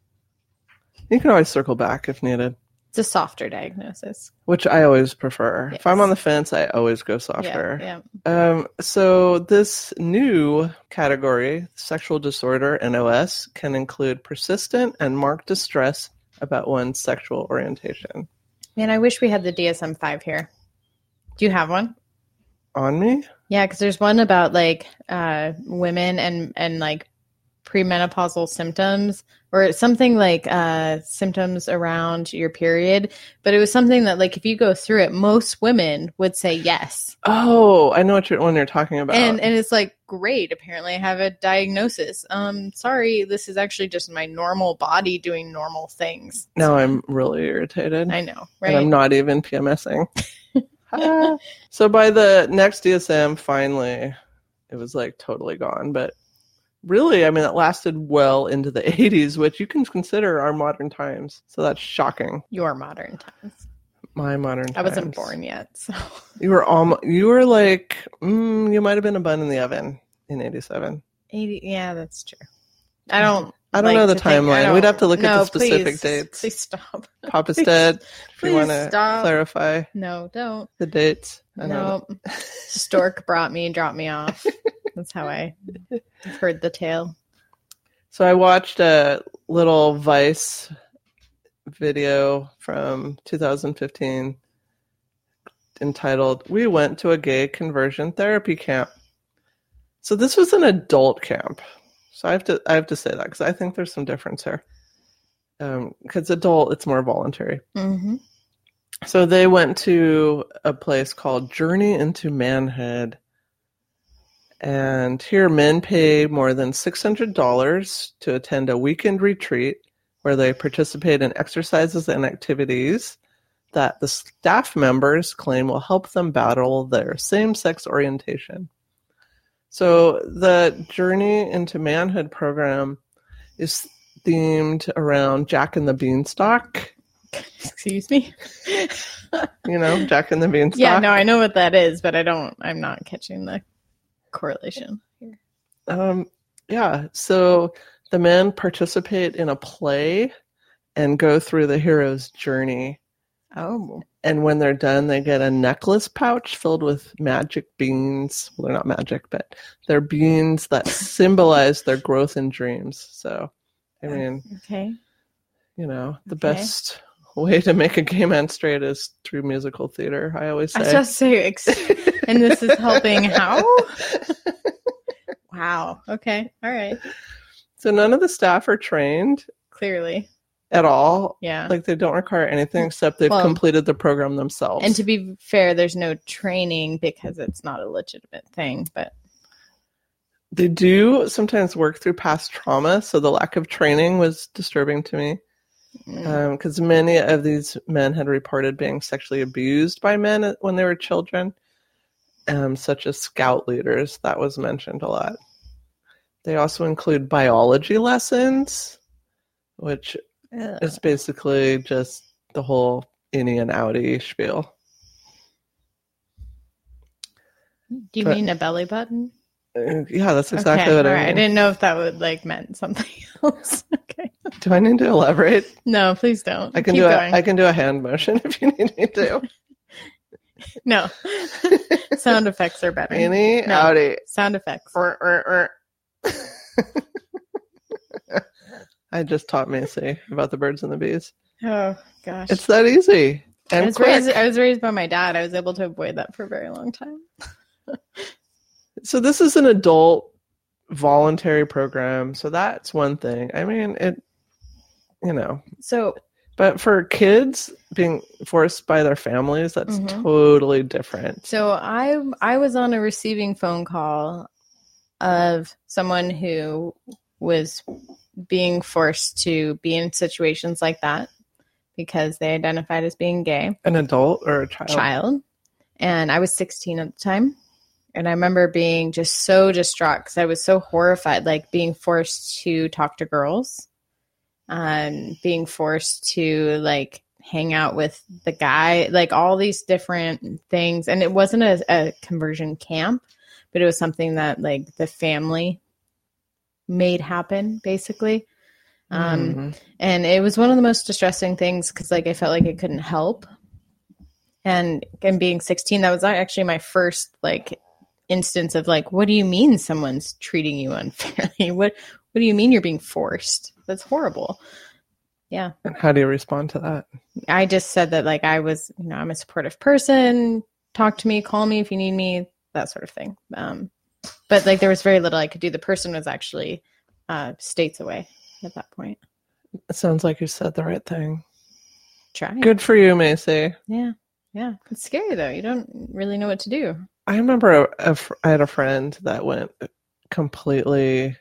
You can always circle back if needed. It's a softer diagnosis, which I always prefer. Yes. If I'm on the fence, I always go softer. Yeah, yeah. Um, so this new category, sexual disorder N O S, can include persistent and marked distress about one's sexual orientation. Man, I wish we had the D S M five here. Do you have one? On me? Yeah, because there's one about like uh, women and and like premenopausal symptoms or something like uh, symptoms around your period. But it was something that like if you go through it, most women would say yes. Oh, I know what you're, one you're talking about. And and it's like, great, apparently I have a diagnosis. Um, sorry, this is actually just my normal body doing normal things. Now I'm really irritated. I know, right? And I'm not even PMSing. So by the next D S M, finally, it was like totally gone. But really, I mean, it lasted well into the eighties, which you can consider our modern times. So that's shocking. Your modern times. My modern times. I wasn't born yet, so you were almost. You were like, mm, you might have been a bun in the oven in eighty-seven. Eighty, yeah, that's true. I don't. I don't like know the timeline. We'd have to look no, at the specific please, dates. Please stop. Papa's please, dead. If please you want to stop. clarify. No, don't. The dates. I no. Stork brought me, dropped me off. That's how I heard the tale. So I watched a little Vice video from two thousand fifteen entitled, "We Went to a Gay Conversion Therapy Camp." So this was an adult camp. So I have to I have to say that because I think there's some difference here. because um, adult, it's more voluntary. Mm-hmm. So they went to a place called Journey into Manhood. And here men pay more than six hundred dollars to attend a weekend retreat where they participate in exercises and activities that the staff members claim will help them battle their same-sex orientation. So the Journey into Manhood program is themed around Jack and the Beanstalk. Excuse me? You know, Jack and the Beanstalk? Yeah, no, I know what that is, but I don't, I'm not catching the correlation here. Um, yeah, so the men participate in a play and go through the hero's journey. Oh. And when they're done, they get a necklace pouch filled with magic beans. Well, they're not magic, but they're beans that symbolize their growth and dreams. So, I mean, okay, you know, the okay. best way to make a gay man straight is through musical theater, I always say. I just say, ex- and this is helping how? Wow. Okay. All right. So none of the staff are trained. Clearly. At all. Yeah. Like they don't require anything except they've well, completed the program themselves. And to be fair, there's no training because it's not a legitimate thing, but they do sometimes work through past trauma. So the lack of training was disturbing to me because mm. um, many of these men had reported being sexually abused by men when they were children, um, such as scout leaders. That was mentioned a lot. They also include biology lessons, which Ugh. is basically just the whole innie and outie spiel. Do you but, mean a belly button? Uh, yeah, that's exactly okay, what I right. mean. I didn't know if that would like meant something else. Okay. Do I need to elaborate? No, please don't. I can Keep do going. a, I can do a hand motion if you need me to. No. Sound effects are better. Innie, no. outie. Sound effects. Or, or, or. I just taught Macy about the birds and the bees. Oh gosh, it's that easy. And I was quick. raised. I was raised by my dad. I was able to avoid that for a very long time. So this is an adult voluntary program. So that's one thing. I mean, it. You know. So. But for kids being forced by their families, that's mm-hmm. totally different. So I I was on a receiving phone call of someone who was being forced to be in situations like that because they identified as being gay. An adult or a child? Child. And I was sixteen at the time. And I remember being just so distraught because I was so horrified, like being forced to talk to girls, um, being forced to like hang out with the guy, like all these different things. And it wasn't a, a conversion camp, but it was something that like the family made happen basically. Um, mm-hmm. And it was one of the most distressing things because like I felt like I couldn't help. And and being sixteen, that was actually my first like instance of like, what do you mean someone's treating you unfairly? What what do you mean you're being forced? That's horrible. Yeah. And how do you respond to that? I just said that like I was, you know, I'm a supportive person. Talk to me, call me if you need me, that sort of thing. Um, but like there was very little I could do. The person was actually uh, states away at that point. It sounds like you said the right thing. Try. Good for you, Macy. Yeah. Yeah. It's scary though. You don't really know what to do. I remember a, a, I had a friend that went completely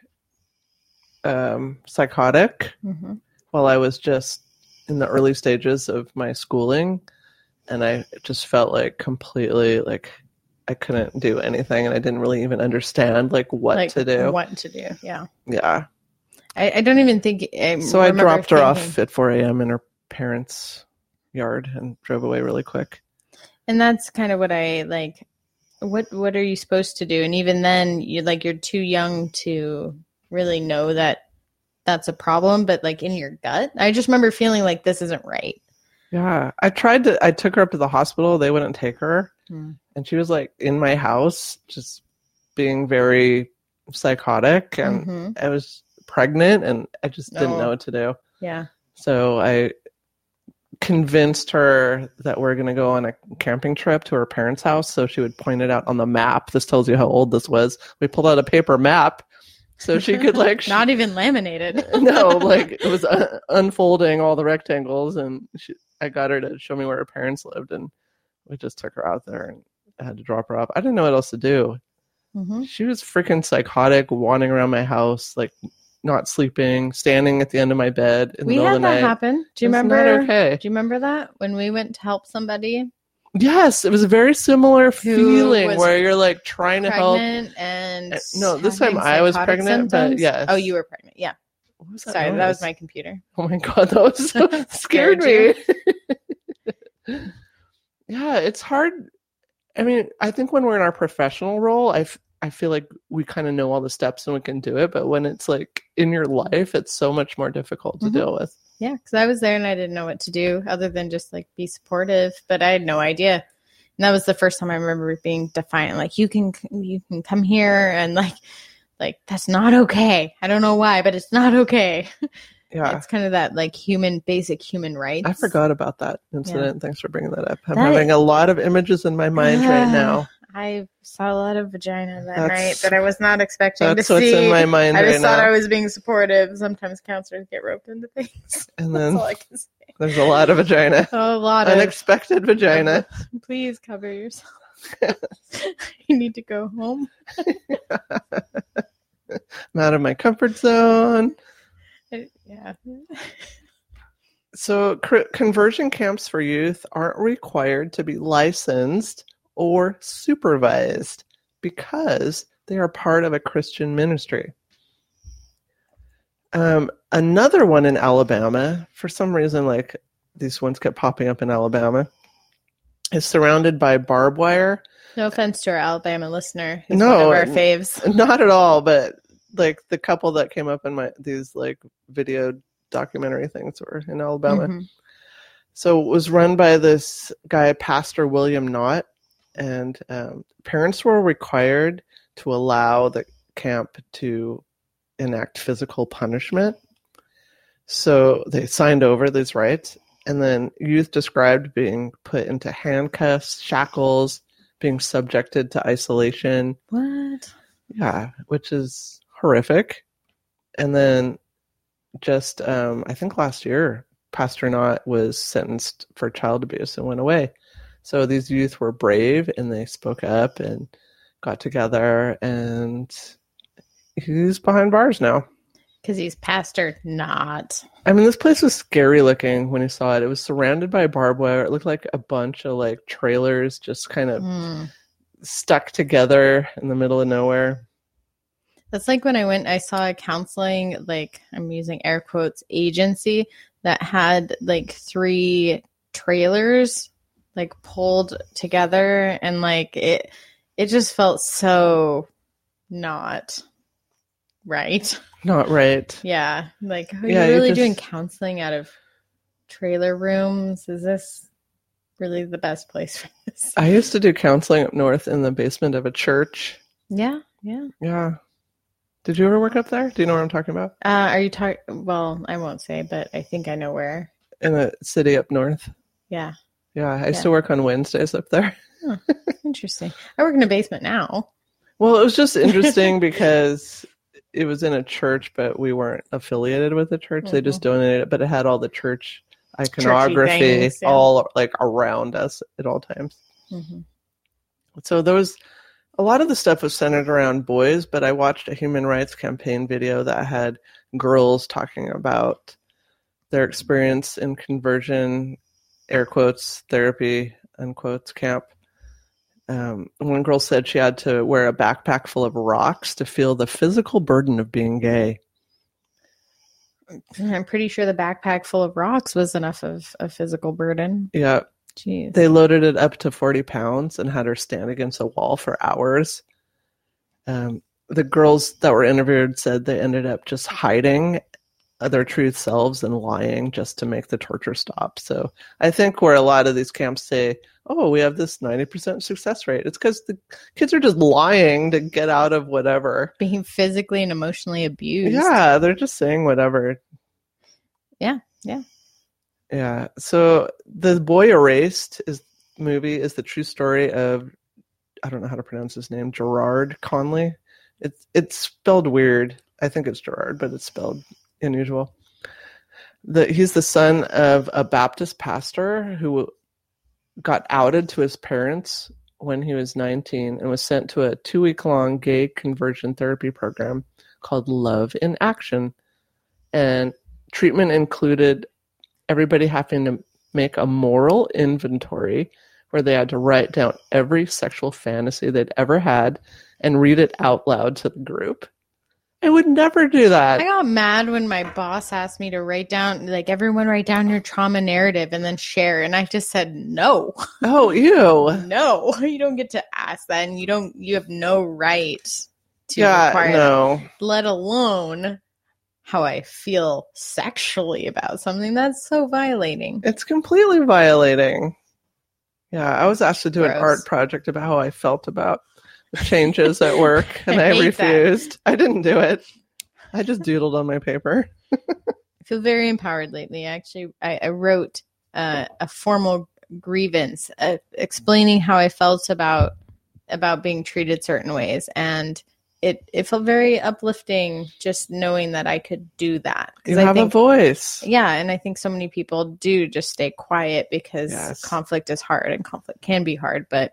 um, psychotic mm-hmm. while I was just in the early stages of my schooling. And I just felt like completely like I couldn't do anything. And I didn't really even understand like what like, to do. What to do. Yeah. Yeah. I, I don't even think. I so I dropped her thinking, off at four a.m. in her parents' yard and drove away really quick. And that's kind of what I like. What What are you supposed to do? And even then, you like you're too young to really know that that's a problem. But like in your gut, I just remember feeling like this isn't right. Yeah, I tried to. I took her up to the hospital. They wouldn't take her, mm. and she was like in my house, just being very psychotic, and mm-hmm. I was pregnant, and I just didn't oh. know what to do. Yeah. So I convinced her that we're going to go on a camping trip to her parents' house so she would point it out on the map. This tells you how old this was. We pulled out a paper map So she could like not sh- even laminated. No, like it was uh, unfolding all the rectangles, and she, I got her to show me where her parents lived, and we just took her out there and I had to drop her off. I didn't know what else to do. Mm-hmm. She was freaking psychotic, wandering around my house, like not sleeping, standing at the end of my bed in we the middle of the night. We had that happen. Do you it's remember? Not okay. Do you remember that when we went to help somebody? Yes, it was a very similar feeling where you're like trying to help. And no, this time I was pregnant, symptoms? But yes. Oh, you were pregnant. Yeah. What was that Sorry, noise? that was my computer. Oh my God, that was so scared me. Yeah, it's hard. I mean, I think when we're in our professional role, I, f- I feel like we kind of know all the steps and we can do it. But when it's like in your life, it's so much more difficult to mm-hmm. deal with. Yeah, because I was there and I didn't know what to do other than just like be supportive, but I had no idea. And that was the first time I remember being defiant. Like you can, you can come here and like, like that's not okay. I don't know why, but it's not okay. Yeah, it's kind of that like human, basic human rights. I forgot about that incident. Yeah. Thanks for bringing that up. I'm that having is, a lot of images in my mind uh, right now. I saw a lot of vagina that that's, night that I was not expecting to that's see. That's what's in my mind I just right thought now. I was being supportive. Sometimes counselors get roped into things. And then that's all I can say. There's a lot of vagina. Oh, a lot of unexpected vagina. Please cover yourself. You need to go home. I'm out of my comfort zone. Yeah. So cr- conversion camps for youth aren't required to be licensed or supervised because they are part of a Christian ministry. Um, another one in Alabama, for some reason, like these ones kept popping up in Alabama, is surrounded by barbed wire. No offense to our Alabama listener, who's no, one of our faves. Not at all, but like the couple that came up in my these like video documentary things were in Alabama. Mm-hmm. So it was run by this guy, Pastor William Knott. And um, parents were required to allow the camp to enact physical punishment. So they signed over these rights. And then youth described being put into handcuffs, shackles, being subjected to isolation. What? Yeah, which is horrific. And then just, um, I think last year, Pastor Knott was sentenced for child abuse and went away. So these youth were brave and they spoke up and got together, and he's behind bars now. Because he's Pastor Knott. I mean, this place was scary looking when you saw it. It was surrounded by barbed wire. It looked like a bunch of like trailers just kind of mm. stuck together in the middle of nowhere. That's like when I went, I saw a counseling, like I'm using air quotes, agency that had like three trailers like pulled together, and like it it just felt so not right. Not right. Yeah. Like, are yeah, you really just... doing counseling out of trailer rooms? Is this really the best place for this? I used to do counseling up north in the basement of a church. Yeah. Yeah. Yeah. Did you ever work up there? Do you know what I'm talking about? Uh, are you talking? Well, I won't say, but I think I know where. In a city up north. Yeah. Yeah, I used yeah. to work on Wednesdays up there. Oh, interesting. I work in a basement now. Well, it was just interesting because it was in a church, but we weren't affiliated with the church. Mm-hmm. They just donated it, but it had all the church iconography things, yeah. all like around us at all times. Mm-hmm. So there was a lot of the stuff was centered around boys, but I watched a human rights campaign video that had girls talking about their experience in conversion, air quotes, therapy, unquotes, camp. Um, one girl said she had to wear a backpack full of rocks to feel the physical burden of being gay. I'm pretty sure the backpack full of rocks was enough of a physical burden. Yeah. Jeez. They loaded it up to forty pounds and had her stand against a wall for hours. Um, the girls that were interviewed said they ended up just hiding their true selves and lying just to make the torture stop. So I think where a lot of these camps say, oh, we have this ninety percent success rate, it's because the kids are just lying to get out of whatever. Being physically and emotionally abused. Yeah, they're just saying whatever. Yeah, yeah. Yeah. So The Boy Erased is movie is the true story of, I don't know how to pronounce his name, Gerard Conley. It's it's spelled weird. I think it's Gerard, but it's spelled unusual. The, he's the son of a Baptist pastor who got outed to his parents when he was nineteen and was sent to a two-week-long gay conversion therapy program called Love in Action. And treatment included everybody having to make a moral inventory where they had to write down every sexual fantasy they'd ever had and read it out loud to the group. I would never do that. I got mad when my boss asked me to write down, like, everyone write down your trauma narrative and then share. And I just said, no. Oh, ew. No, you don't get to ask that. And you don't, you have no right to yeah, require no. that, let alone how I feel sexually about something. That's so violating. It's completely violating. Yeah, I was asked to do Gross. an art project about how I felt about the changes at work, and I, I refused. That. I didn't do it. I just doodled on my paper. I feel very empowered lately. Actually, I, I wrote uh, a formal grievance uh, explaining how I felt about about being treated certain ways, and it it felt very uplifting just knowing that I could do that. You I have think, a voice. Yeah, and I think so many people do just stay quiet because yes. conflict is hard, and conflict can be hard, but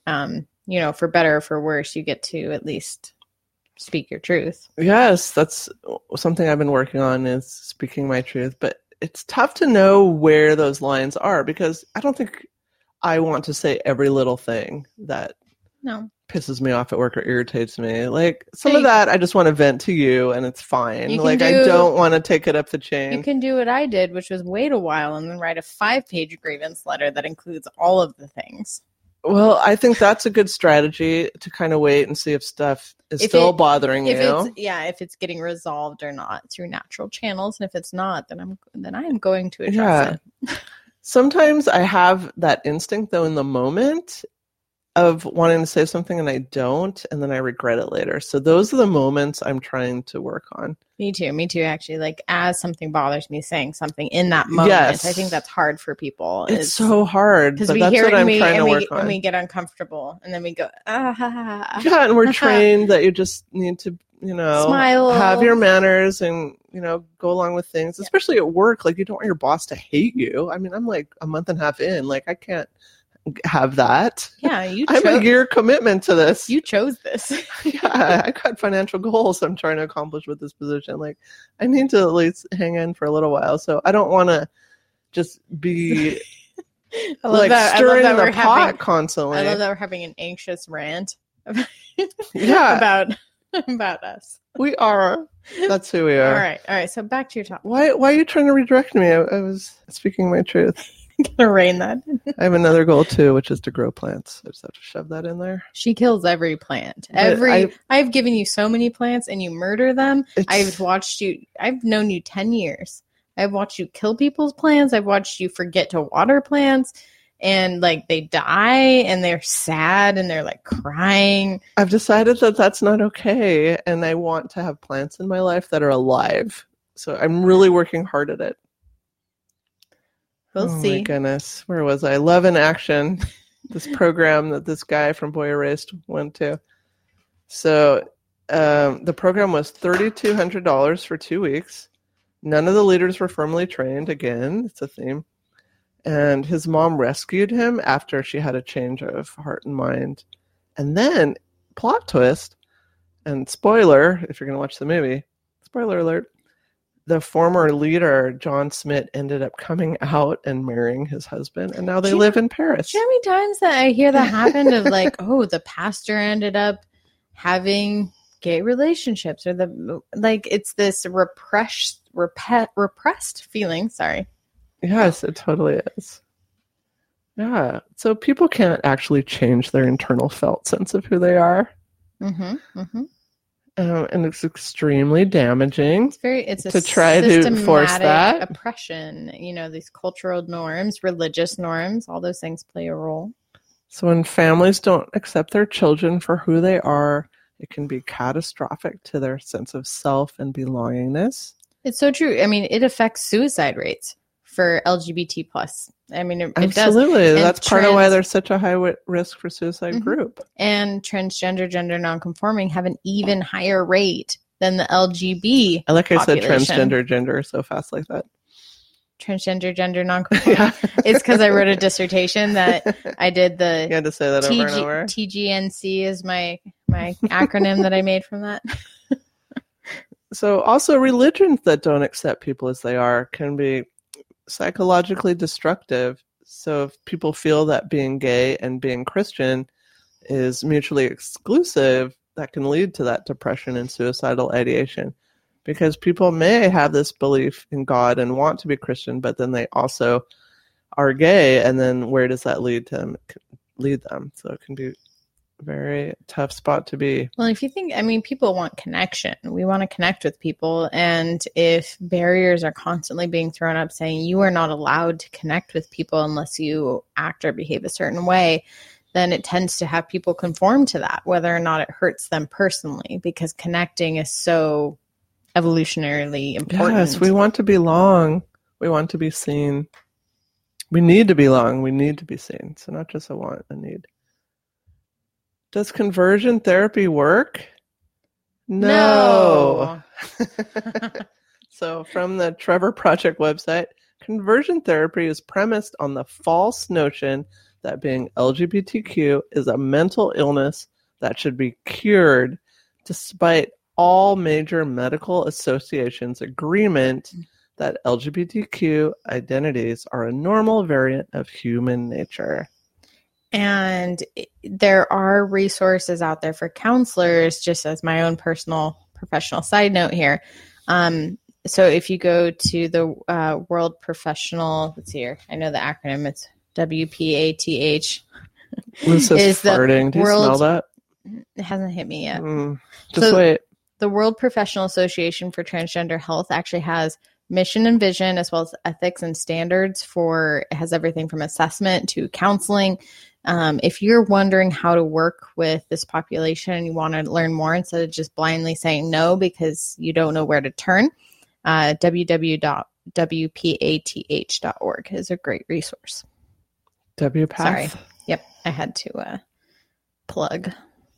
um you know, for better or for worse, you get to at least speak your truth. Yes, that's something I've been working on, is speaking my truth. But it's tough to know where those lines are, because I don't think I want to say every little thing that no. pisses me off at work or irritates me. Like, some so of that I just want to vent to you, and it's fine. Like, do, I don't want to take it up the chain. You can do what I did, which was wait a while and then write a five-page grievance letter that includes all of the things. Well, I think that's a good strategy, to kind of wait and see if stuff is if still it, bothering if you. It's, yeah, if it's getting resolved or not through natural channels, and if it's not, then I'm then I am going to address yeah. it. Sometimes I have that instinct, though, in the moment of wanting to say something and I don't, and then I regret it later. So those are the moments I'm trying to work on. Me too. Me too, actually. Like, as something bothers me, saying something in that moment. Yes. I think that's hard for people. It's, it's so hard. Because but we that's hear what it I'm and, we, trying and, to we, work on. and we get uncomfortable. And then we go, ah. Yeah, and we're trained that you just need to, you know, smile, have your manners, and, you know, go along with things, especially at work. Like, you don't want your boss to hate you. I mean, I'm like a month and a half in. Like, I can't have that. Yeah, you I have cho- a year commitment to this. You chose this. Yeah, I got financial goals I'm trying to accomplish with this position. Like, I need to at least hang in for a little while. So I don't want to just be I love like that. stirring I love that the we're pot having, constantly. I love that we're having an anxious rant about, yeah. about about us. We are. That's who we are. All right. All right. So back to your topic. Why why are you trying to redirect me? I, I was speaking my truth. Gonna rein that. I have another goal too, which is to grow plants. I just have to shove that in there. She kills every plant. But Every I, I've given you so many plants and you murder them. I've watched you. I've known you ten years. I've watched you kill people's plants. I've watched you forget to water plants, and like they die and they're sad and they're like crying. I've decided that that's not okay, and I want to have plants in my life that are alive. So I'm really working hard at it. We'll oh see. My goodness, where was I? Love in Action, this program that this guy from Boy Erased went to. So um, the program was three thousand two hundred dollars for two weeks. None of the leaders were formally trained. Again, it's a theme. And his mom rescued him after she had a change of heart and mind. And then, plot twist, and spoiler, if you're going to watch the movie, spoiler alert, the former leader, John Smith, ended up coming out and marrying his husband, and now they you live know, in Paris. Do you know how many times that I hear that happened of like, oh, the pastor ended up having gay relationships, or the like it's this repressed rep- repressed feeling, sorry. Yes, it totally is. Yeah. So people can't actually change their internal felt sense of who they are. Mm-hmm. Mm-hmm. Um, and it's extremely damaging. It's very. It's a to try to enforce that oppression. You know, these cultural norms, religious norms, all those things play a role. So when families don't accept their children for who they are, it can be catastrophic to their sense of self and belongingness. It's so true. I mean, it affects suicide rates for L G B T plus. I mean, it, it absolutely. does. That's and part trans- of why there's such a high w- risk for suicide mm-hmm. group. And transgender, gender nonconforming have an even higher rate than the L G B. I like I said population. transgender gender so fast like that. Transgender gender nonconforming. Yeah. It's because I wrote a dissertation that I did the you had to say that T G, over and over. T G N C is my my acronym that I made from that. So also religions that don't accept people as they are can be psychologically destructive. So if people feel that being gay and being Christian is mutually exclusive, that can lead to that depression and suicidal ideation. Because people may have this belief in God and want to be Christian, but then they also are gay, and then where does that lead them? Lead them? So it can be a very tough spot to be. Well, if you think, I mean, people want connection. We want to connect with people, and if barriers are constantly being thrown up saying you are not allowed to connect with people unless you act or behave a certain way, then it tends to have people conform to that, whether or not it hurts them personally, because connecting is so evolutionarily important. Yes, we want to belong. We want to be seen. We need to belong. We need to be seen. So not just a want, a need. Does conversion therapy work? No. no. So from the Trevor Project website, conversion therapy is premised on the false notion that being L G B T Q is a mental illness that should be cured, despite all major medical associations' agreement that L G B T Q identities are a normal variant of human nature. And there are resources out there for counselors, just as my own personal professional side note here. Um, so if you go to the uh, World Professional, let's see here, I know the acronym, it's W P A T H. Lucy's farting. Do you world, smell that? It hasn't hit me yet. Mm, just so, wait. The World Professional Association for Transgender Health actually has mission and vision, as well as ethics and standards for, it has everything from assessment to counseling. Um, if you're wondering how to work with this population and you want to learn more instead of just blindly saying no because you don't know where to turn, uh, w w w dot w p a t h dot org is a great resource. W P A T H? Sorry. Yep. I had to uh, plug.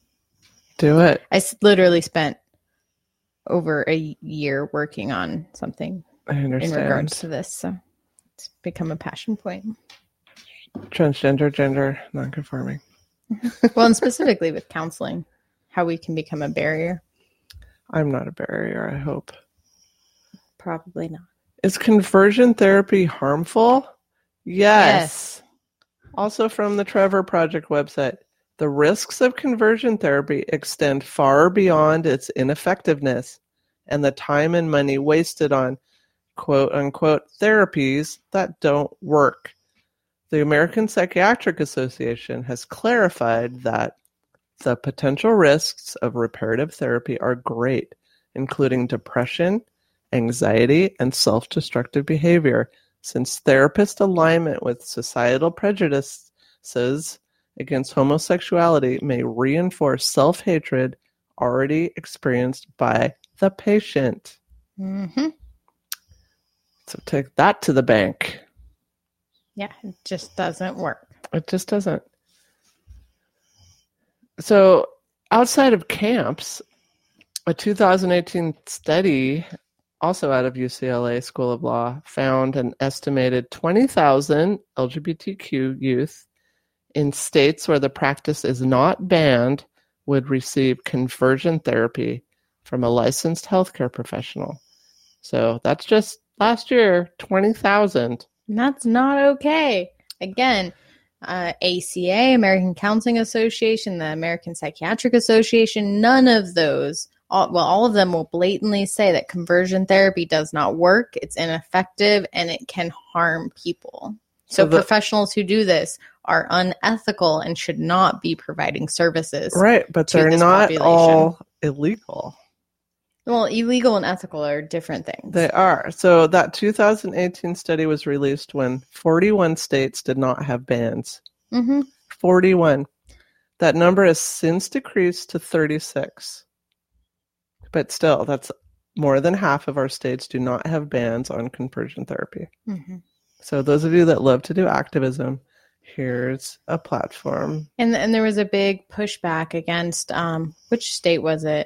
Do it. I s- literally spent over a year working on something I understand. in regards to this. So it's become a passion point. Transgender, gender, nonconforming. Well, and specifically with counseling, how we can become a barrier. I'm not a barrier, I hope. Probably not. Is conversion therapy harmful? Yes. yes. Also from the Trevor Project website, the risks of conversion therapy extend far beyond its ineffectiveness and the time and money wasted on quote-unquote therapies that don't work. The American Psychiatric Association has clarified that the potential risks of reparative therapy are great, including depression, anxiety, and self-destructive behavior, since therapist alignment with societal prejudices against homosexuality may reinforce self-hatred already experienced by the patient. Mm-hmm. So take that to the bank. Yeah, it just doesn't work. It just doesn't. So outside of camps, a two thousand eighteen study, also out of U C L A School of Law, found an estimated twenty thousand L G B T Q youth in states where the practice is not banned would receive conversion therapy from a licensed healthcare professional. So that's just last year, twenty thousand. And that's not okay. Again, uh, A C A, American Counseling Association, the American Psychiatric Association, none of those, all, well, all of them will blatantly say that conversion therapy does not work, it's ineffective, and it can harm people. So, so the, professionals who do this are unethical and should not be providing services. Right, but they're not population. all illegal. Well, illegal and ethical are different things. They are. So that two thousand eighteen study was released when forty-one states did not have bans. Mm-hmm. forty-one. That number has since decreased to thirty-six. But still, that's more than half of our states do not have bans on conversion therapy. Mm-hmm. So those of you that love to do activism, here's a platform. And and there was a big pushback against, um, which state was it?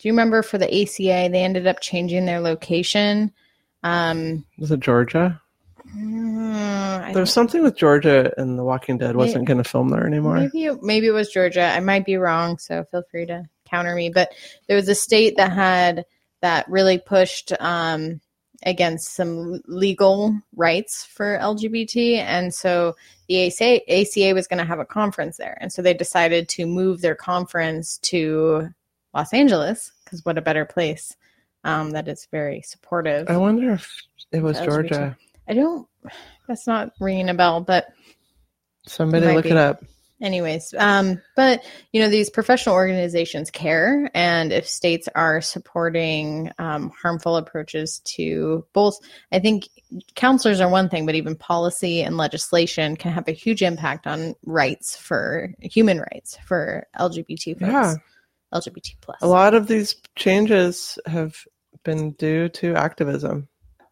do you remember for the A C A, they ended up changing their location? Um, Was it Georgia? Uh, There's something with Georgia and The Walking Dead wasn't going to film there anymore. Maybe it, maybe it was Georgia. I might be wrong, so feel free to counter me. But there was a state that had that really pushed um, against some legal rights for L G B T, and so the A C A, A C A was going to have a conference there, and so they decided to move their conference to Los Angeles because what a better place um, that is very supportive. I wonder if it was Georgia. I don't, that's not ringing a bell, but somebody look be. it up. Anyways, um, but, you know, these professional organizations care. And if states are supporting um, harmful approaches to both, I think counselors are one thing, but even policy and legislation can have a huge impact on rights for human rights for L G B T folks. Yeah. L G B T plus. A lot of these changes have been due to activism.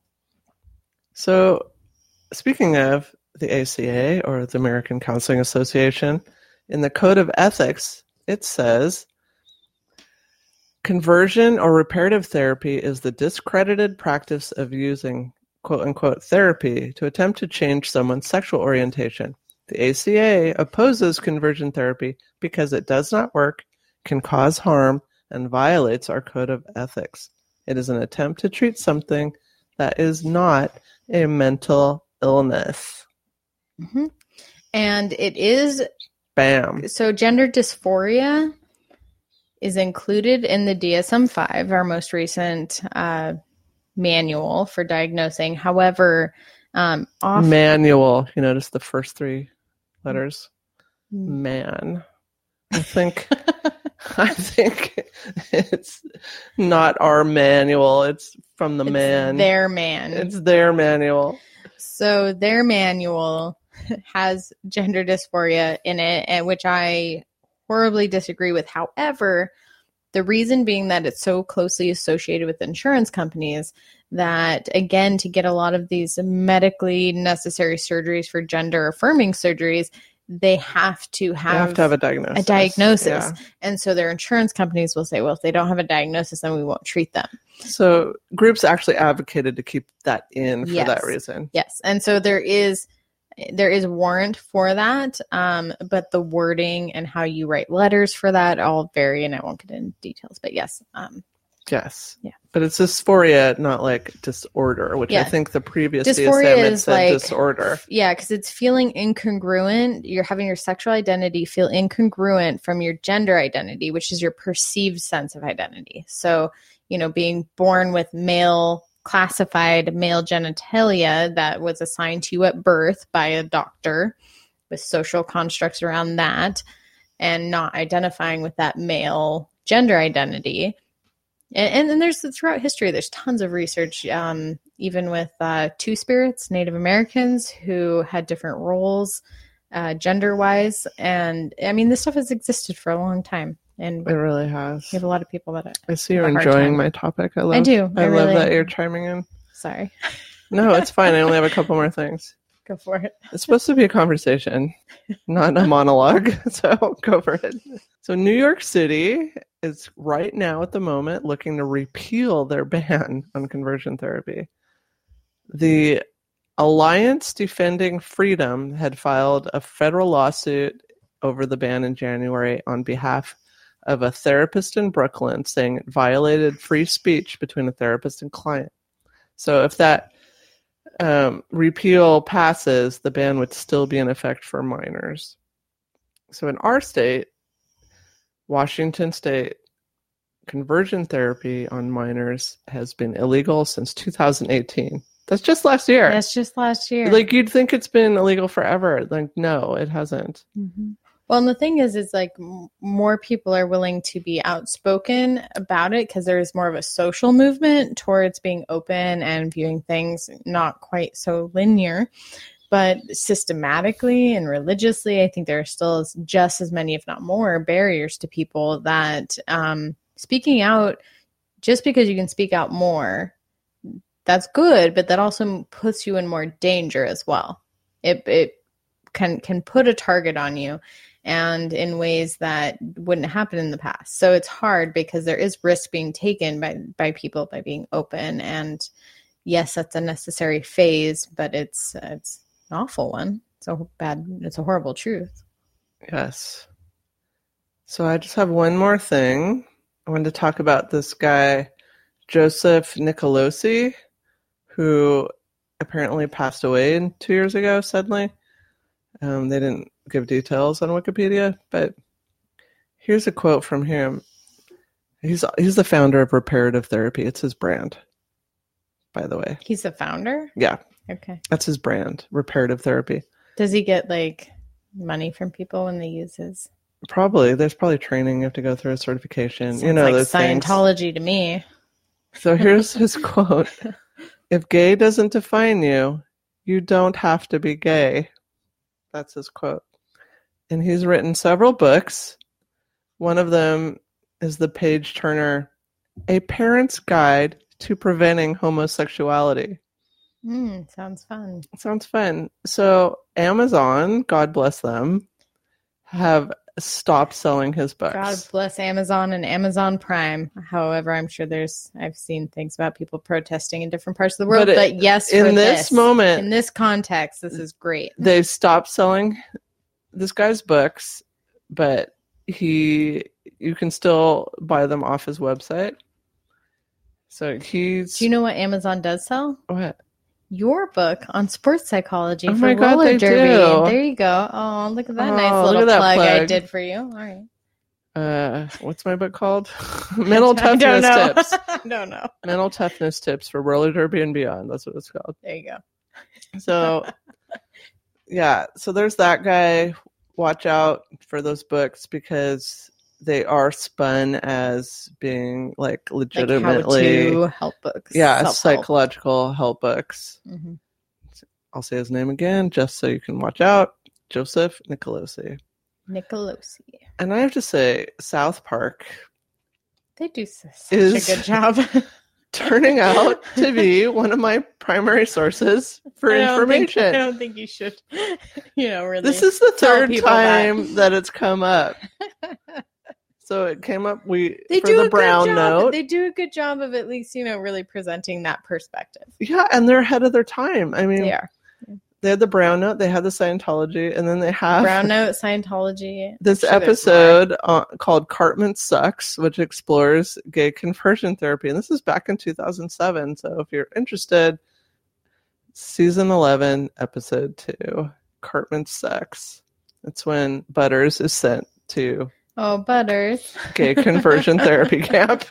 So, speaking of the A C A, or the American Counseling Association, in the Code of Ethics, it says, conversion or reparative therapy is the discredited practice of using quote-unquote therapy to attempt to change someone's sexual orientation. The A C A opposes conversion therapy because it does not work, can cause harm, and violates our Code of Ethics. It is an attempt to treat something that is not a mental illness. Mm-hmm. And it is... Bam. So gender dysphoria is included in the D S M five, our most recent uh, manual for diagnosing. However, um, off- manual, you notice the first three letters? Man. I think... I think it's not our manual. It's from the it's man. Their man. It's their manual. So their manual has gender dysphoria in it, and which I horribly disagree with. However, the reason being that it's so closely associated with insurance companies that, again, to get a lot of these medically necessary surgeries for gender affirming surgeries, they have to have, they have to have a diagnosis. A diagnosis. Yeah. And so their insurance companies will say, well, if they don't have a diagnosis, then we won't treat them. So groups actually advocated to keep that in for yes. that reason. Yes. And so there is there is warrant for that, um, but the wording and how you write letters for that all vary, and I won't get into details. But yes. Um, yes. Yeah. But it's dysphoria, not like disorder, which yeah. I think the previous dysphoria D S M is said like, disorder. Yeah, because it's feeling incongruent. You're having your sexual identity feel incongruent from your gender identity, which is your perceived sense of identity. So, you know, being born with male classified male genitalia that was assigned to you at birth by a doctor with social constructs around that, and not identifying with that male gender identity. And, and there's throughout history, there's tons of research, um, even with uh, Two-Spirits, Native Americans who had different roles uh, gender-wise. And I mean, this stuff has existed for a long time. And it really has. We have a lot of people that I see you're enjoying my topic. I love. I do. I, I love really that you're chiming in. Sorry. No, it's fine. I only have a couple more things. Go for it. It's supposed to be a conversation, not a monologue. So go for it. So New York City is right now at the moment looking to repeal their ban on conversion therapy. The Alliance Defending Freedom had filed a federal lawsuit over the ban in January on behalf of a therapist in Brooklyn, saying it violated free speech between a therapist and client. So if that um, repeal passes, the ban would still be in effect for minors. So in our state, Washington State, conversion therapy on minors has been illegal since two thousand eighteen. That's just last year. That's just last year. Like, you'd think it's been illegal forever. Like, no, it hasn't. Mm-hmm. Well, and the thing is, is like m- more people are willing to be outspoken about it because there is more of a social movement towards being open and viewing things not quite so linear. But systematically and religiously, I think there are still just as many, if not more, barriers to people that um, speaking out, just because you can speak out more, that's good, but that also puts you in more danger as well. It it can can put a target on you. and in ways that wouldn't happen in the past. So it's hard because there is risk being taken by, by people by being open. And yes, that's a necessary phase, but it's, it's an awful one. It's a bad, it's a horrible truth. Yes. So I just have one more thing. I wanted to talk about this guy, Joseph Nicolosi, who apparently passed away two years ago, suddenly. Um, they didn't give details on Wikipedia, but here's a quote from him. He's he's the founder of reparative therapy. It's his brand, by the way. He's the founder? Yeah. Okay. That's his brand, reparative therapy. Does he get like money from people when they use his? Probably. There's probably training. You have to go through a certification. Sounds you know, like those Scientology things. To me. So here's his quote. If gay doesn't define you, you don't have to be gay. That's his quote. And he's written several books. One of them is the Page Turner, A Parent's Guide to Preventing Homosexuality. Mm, sounds fun. Sounds fun. So Amazon, God bless them, have stopped selling his books. God bless Amazon and Amazon Prime. However, I'm sure there's, I've seen things about people protesting in different parts of the world. But, But, but yes, in for this this moment, in this context, this is great. They stopped selling this guy's books, but he, you can still buy them off his website. So he's. Do you know what Amazon does sell? What? Your book on sports psychology Oh for my God, roller they derby. do. There you go. Oh, look at that Oh, nice look little at that plug, I plug. did for you. All right. Uh, what's my book called? Mental I don't Toughness know. Tips. I don't know. Mental Toughness Tips for roller derby and beyond. That's what it's called. There you go. So, yeah. So there's that guy. Watch out for those books because they are spun as being like legitimately like how to help books. Yeah, Self-help. psychological help books. Mm-hmm. I'll say his name again just so you can watch out. Joseph Nicolosi. Nicolosi. And I have to say, South Park They do such is a good job. turning out to be one of my primary sources for I don't information. Think, I don't think you should, you know, really. This is the tell third people time that. that it's come up. So it came up we They for do the a brown good job. note. They do a good job of at least, you know, really presenting that perspective. Yeah, and they're ahead of their time. I mean, They are. They had the brown note, they had the Scientology, and then they have Brown note, Scientology. this I'm sure there's episode uh, called Cartman Sucks, which explores gay conversion therapy. And this is back in two thousand seven. So if you're interested, season eleven, episode two, Cartman Sucks. It's when Butters is sent to Oh, Butters. gay conversion therapy camp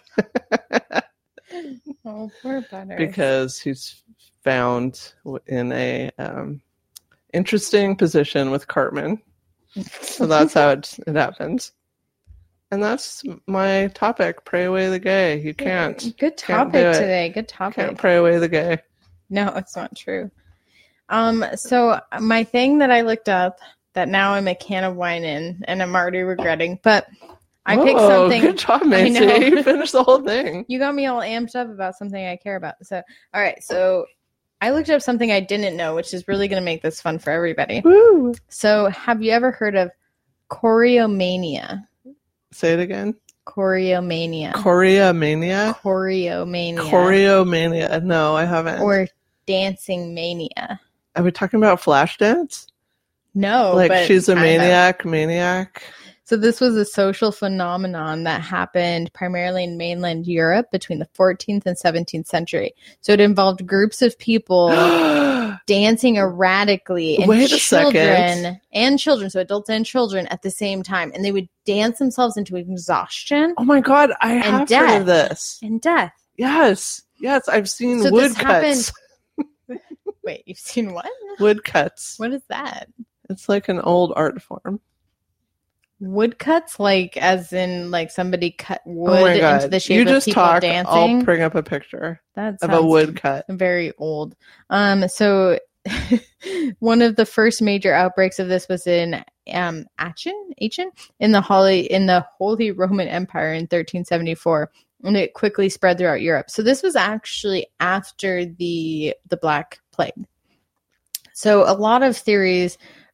Oh, poor Butters. because he's found in a um, interesting position with Cartman. So that's how it, it happens. And that's my topic. Pray away the gay. You can't. Good can't topic do it. today. Good topic. Can't pray away the gay. No, it's not true. Um, so my thing that I looked up that now I'm a can of wine in, and I'm already regretting, but I picked Whoa, something. Good job, I Macy. know. You finished the whole thing. You got me all amped up about something I care about. So, all right. So I looked up something I didn't know, which is really going to make this fun for everybody. Woo. So have you ever heard of choreomania? Say it again. Choreomania. Choreomania? Choreomania. Choreomania. No, I haven't. Or dancing mania. Are we talking about Flashdance? No, like but she's a kind of. maniac, maniac. So this was a social phenomenon that happened primarily in mainland Europe between the fourteenth and seventeenth century. So it involved groups of people dancing erratically and Wait a children second. and children, so adults and children at the same time. And they would dance themselves into exhaustion Oh my God, I have death. heard of this. and death. Yes, yes, I've seen So this woodcuts. Wait, you've seen what? Woodcuts. What is that? It's like an old art form. Woodcuts, like as in like somebody cut wood Oh my God. into the shape you of just people talk, dancing. I'll bring up a picture That of a sounds woodcut. very old. Um, so one of the first major outbreaks of this was in um Aachen, Aachen in the Holy in the Holy Roman Empire in thirteen seventy-four, and it quickly spread throughout Europe. So this was actually after the the Black Plague. So a lot of theories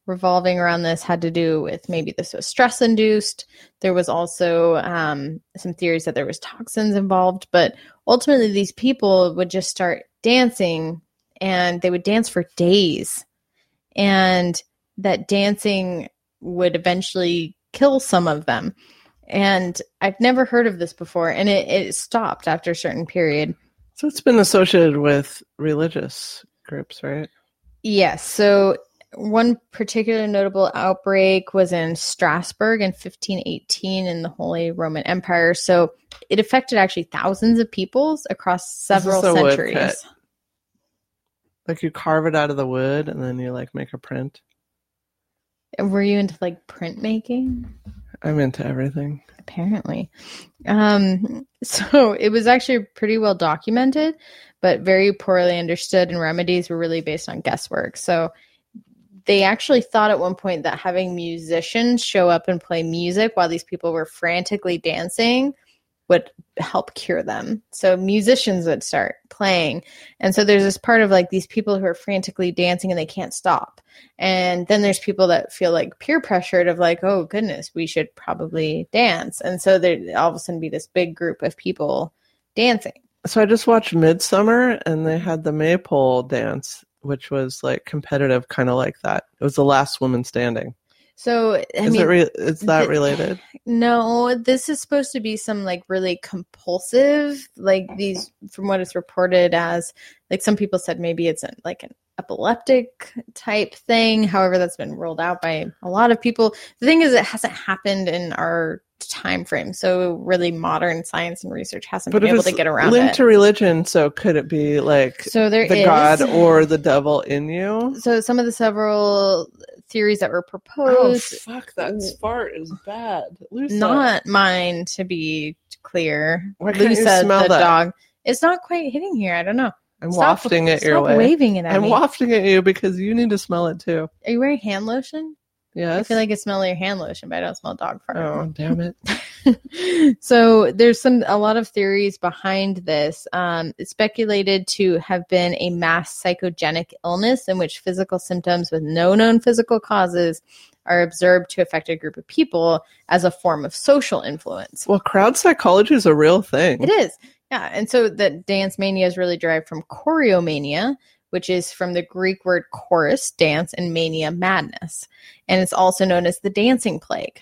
revolving around this had to do with maybe this was stress induced. There was also um, some theories that there was toxins involved, but ultimately these people would just start dancing and they would dance for days. And that dancing would eventually kill some of them. And I've never heard of this before. And it, it stopped after a certain period. So it's been associated with religious groups, right? Yes. So one particular notable outbreak was in Strasbourg in fifteen eighteen in the Holy Roman Empire. So it affected actually thousands of peoples across several centuries. Like you carve it out of the wood and then you like make a print. Were you into like printmaking? I'm into everything. Apparently. Um, so it was actually pretty well documented, but very poorly understood, and remedies were really based on guesswork. So they actually thought at one point that having musicians show up and play music while these people were frantically dancing would help cure them. So musicians would start playing. And so there's this part of like these people who are frantically dancing and they can't stop. And then there's people that feel like peer pressured of like, oh goodness, we should probably dance. And so there all of a sudden be this big group of people dancing. So I just watched Midsummer and they had the maypole dance, which was like competitive, kind of like that. It was the last woman standing. So, I is mean, it re- is that th- related? No, this is supposed to be some like really compulsive, like these, from what it's reported as, like some people said maybe it's a, like an epileptic type thing. However, that's been ruled out by a lot of people. The thing is, it hasn't happened in our time frame. So really modern science and research hasn't but been able to get around linked it. to religion, so could it be like so there the is, god or the devil in you? So some of the several theories that were proposed. Oh, fuck, that fart is bad. Lusa. Not mine, to be clear. Why can't Lusa, you smell the that? Dog. It's not quite hitting here. I don't know. I'm stop, wafting it stop your way. waving it at I'm me. wafting at you because you need to smell it too. Are you wearing hand lotion? Yes. I feel like I smell your hand lotion, but I don't smell dog fart. Oh, damn it. So there's some a lot of theories behind this. Um, it's speculated to have been a mass psychogenic illness in which physical symptoms with no known physical causes are observed to affect a group of people as a form of social influence. Well, crowd psychology is a real thing. It is. Yeah. And so the dance mania is really derived from choreomania, which is from the Greek word chorus, dance, and mania, madness. And it's also known as the dancing plague.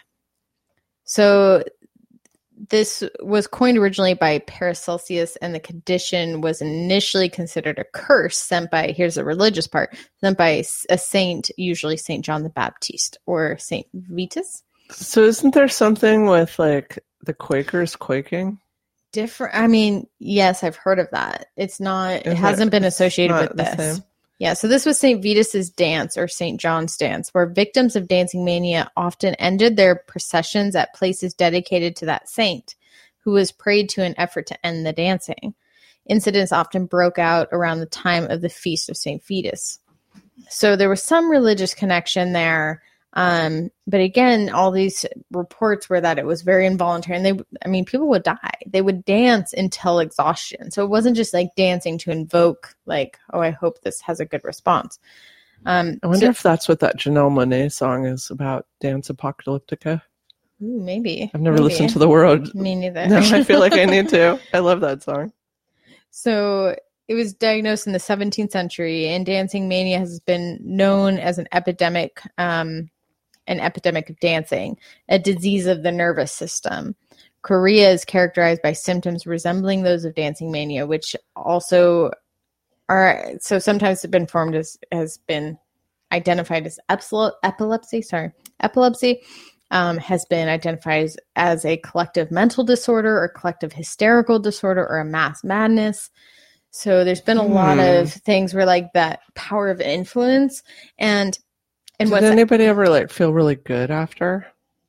So this was coined originally by Paracelsus, and the condition was initially considered a curse sent by, here's the religious part, sent by a saint, usually Saint John the Baptist or Saint Vitus. So isn't there something with like the Quakers quaking? Different. I mean, yes, I've heard of that. It's not, it Isn't hasn't it- been associated not with the this. same? Yeah, so this was Saint Vitus's dance or Saint John's dance, where victims of dancing mania often ended their processions at places dedicated to that saint, who was prayed to in an effort to end the dancing. Incidents often broke out around the time of the feast of Saint Vitus. So there was some religious connection there. Um, but again, all these reports were that it was very involuntary, and they, I mean, people would die. They would dance until exhaustion. So it wasn't just like dancing to invoke, like, oh, I hope this has a good response. Um, I wonder so, if that's what that Janelle Monáe song is about, Dance Apocalyptica. ooh, maybe. I've never maybe. listened to the word. Me neither. No, I feel like I need to. I love that song. So it was diagnosed in the seventeenth century, and dancing mania has been known as an epidemic, um, an epidemic of dancing, a disease of the nervous system. Chorea is characterized by symptoms resembling those of dancing mania, which also are, so sometimes have been formed as, has been identified as epsil- epilepsy, sorry, epilepsy, um, has been identified as, as a collective mental disorder or collective hysterical disorder or a mass madness. So there's been a hmm. lot of things where like that power of influence and and Did anybody ever like feel really good after?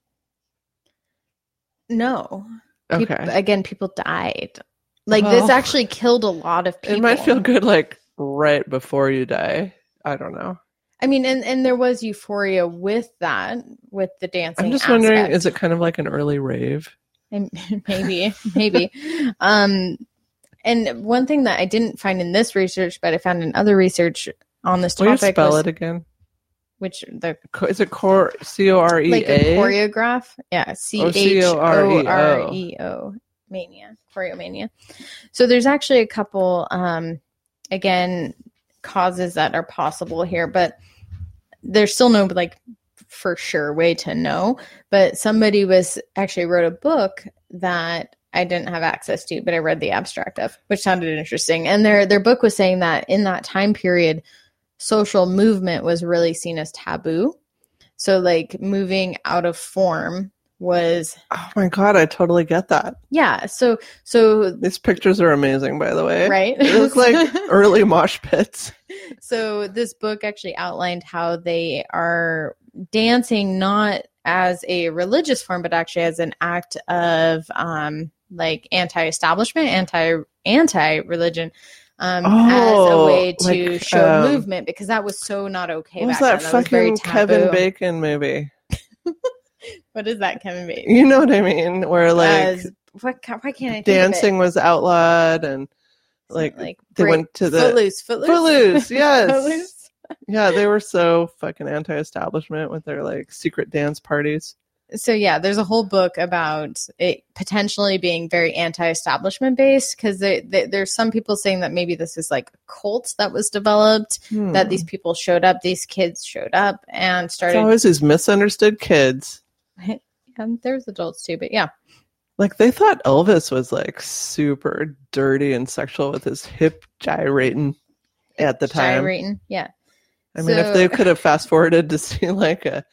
No. Okay. People, again, people died. Like well, this actually killed a lot of people. It might feel good like right before you die. I don't know. I mean, and, and there was euphoria with that, with the dancing. I'm just aspect. wondering, is it kind of like an early rave? And maybe, maybe. Um, and one thing that I didn't find in this research, but I found in other research on this Will topic you spell was, it again? which the is it core C O R E A? Like a choreograph? Yeah, C H O R E O. Mania, choreomania. So there's actually a couple, um, again, causes that are possible here, but there's still no like for sure way to know. But somebody was actually wrote a book that I didn't have access to, but I read the abstract of, which sounded interesting. And their their book was saying that in that time period, social movement was really seen as taboo. So like moving out of form was, oh my God, I totally get that. Yeah. So, so these pictures are amazing, by the way. Right. They look like early mosh pits. So this book actually outlined how they are dancing not as a religious form, but actually as an act of um, like anti-establishment, anti anti-religion, um, oh, as a way to like, show um, movement, because that was so not okay. What was back that then. That fucking was Kevin Bacon movie? What is that, Kevin Bacon? You know what I mean? Where like As, what, why can't I think dancing of it? was outlawed and like, like they break, went to the Footloose, Footloose, Footloose, yes. Footloose. Yeah, they were so fucking anti-establishment with their like secret dance parties. So yeah, there's a whole book about it potentially being very anti-establishment based, because they, they, there's some people saying that maybe this is like a cult that was developed, hmm. that these people showed up, these kids showed up and started. It's always these misunderstood kids. And there's adults too, but yeah. Like they thought Elvis was like super dirty and sexual with his hip gyrating at the time. Gyrating, yeah. I mean, so, if they could have fast forwarded to see like a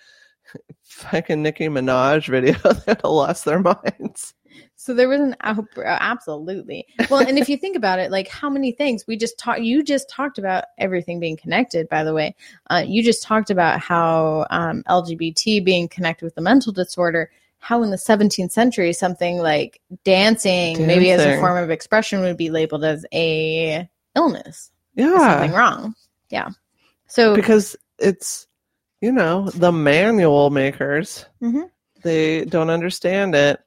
fucking Nicki Minaj video, they'd have lost their minds. So there was an outbreak. Absolutely. Well, and if you think about it, like how many things we just talked, you just talked about everything being connected, by the way. Uh, you just talked about how um, L G B T being connected with the mental disorder, how in the seventeenth century, something like dancing, dancing, maybe as a form of expression, would be labeled as a illness. Yeah. Something wrong. Yeah. So because it's, you know, the manual makers, mm-hmm. they don't understand it.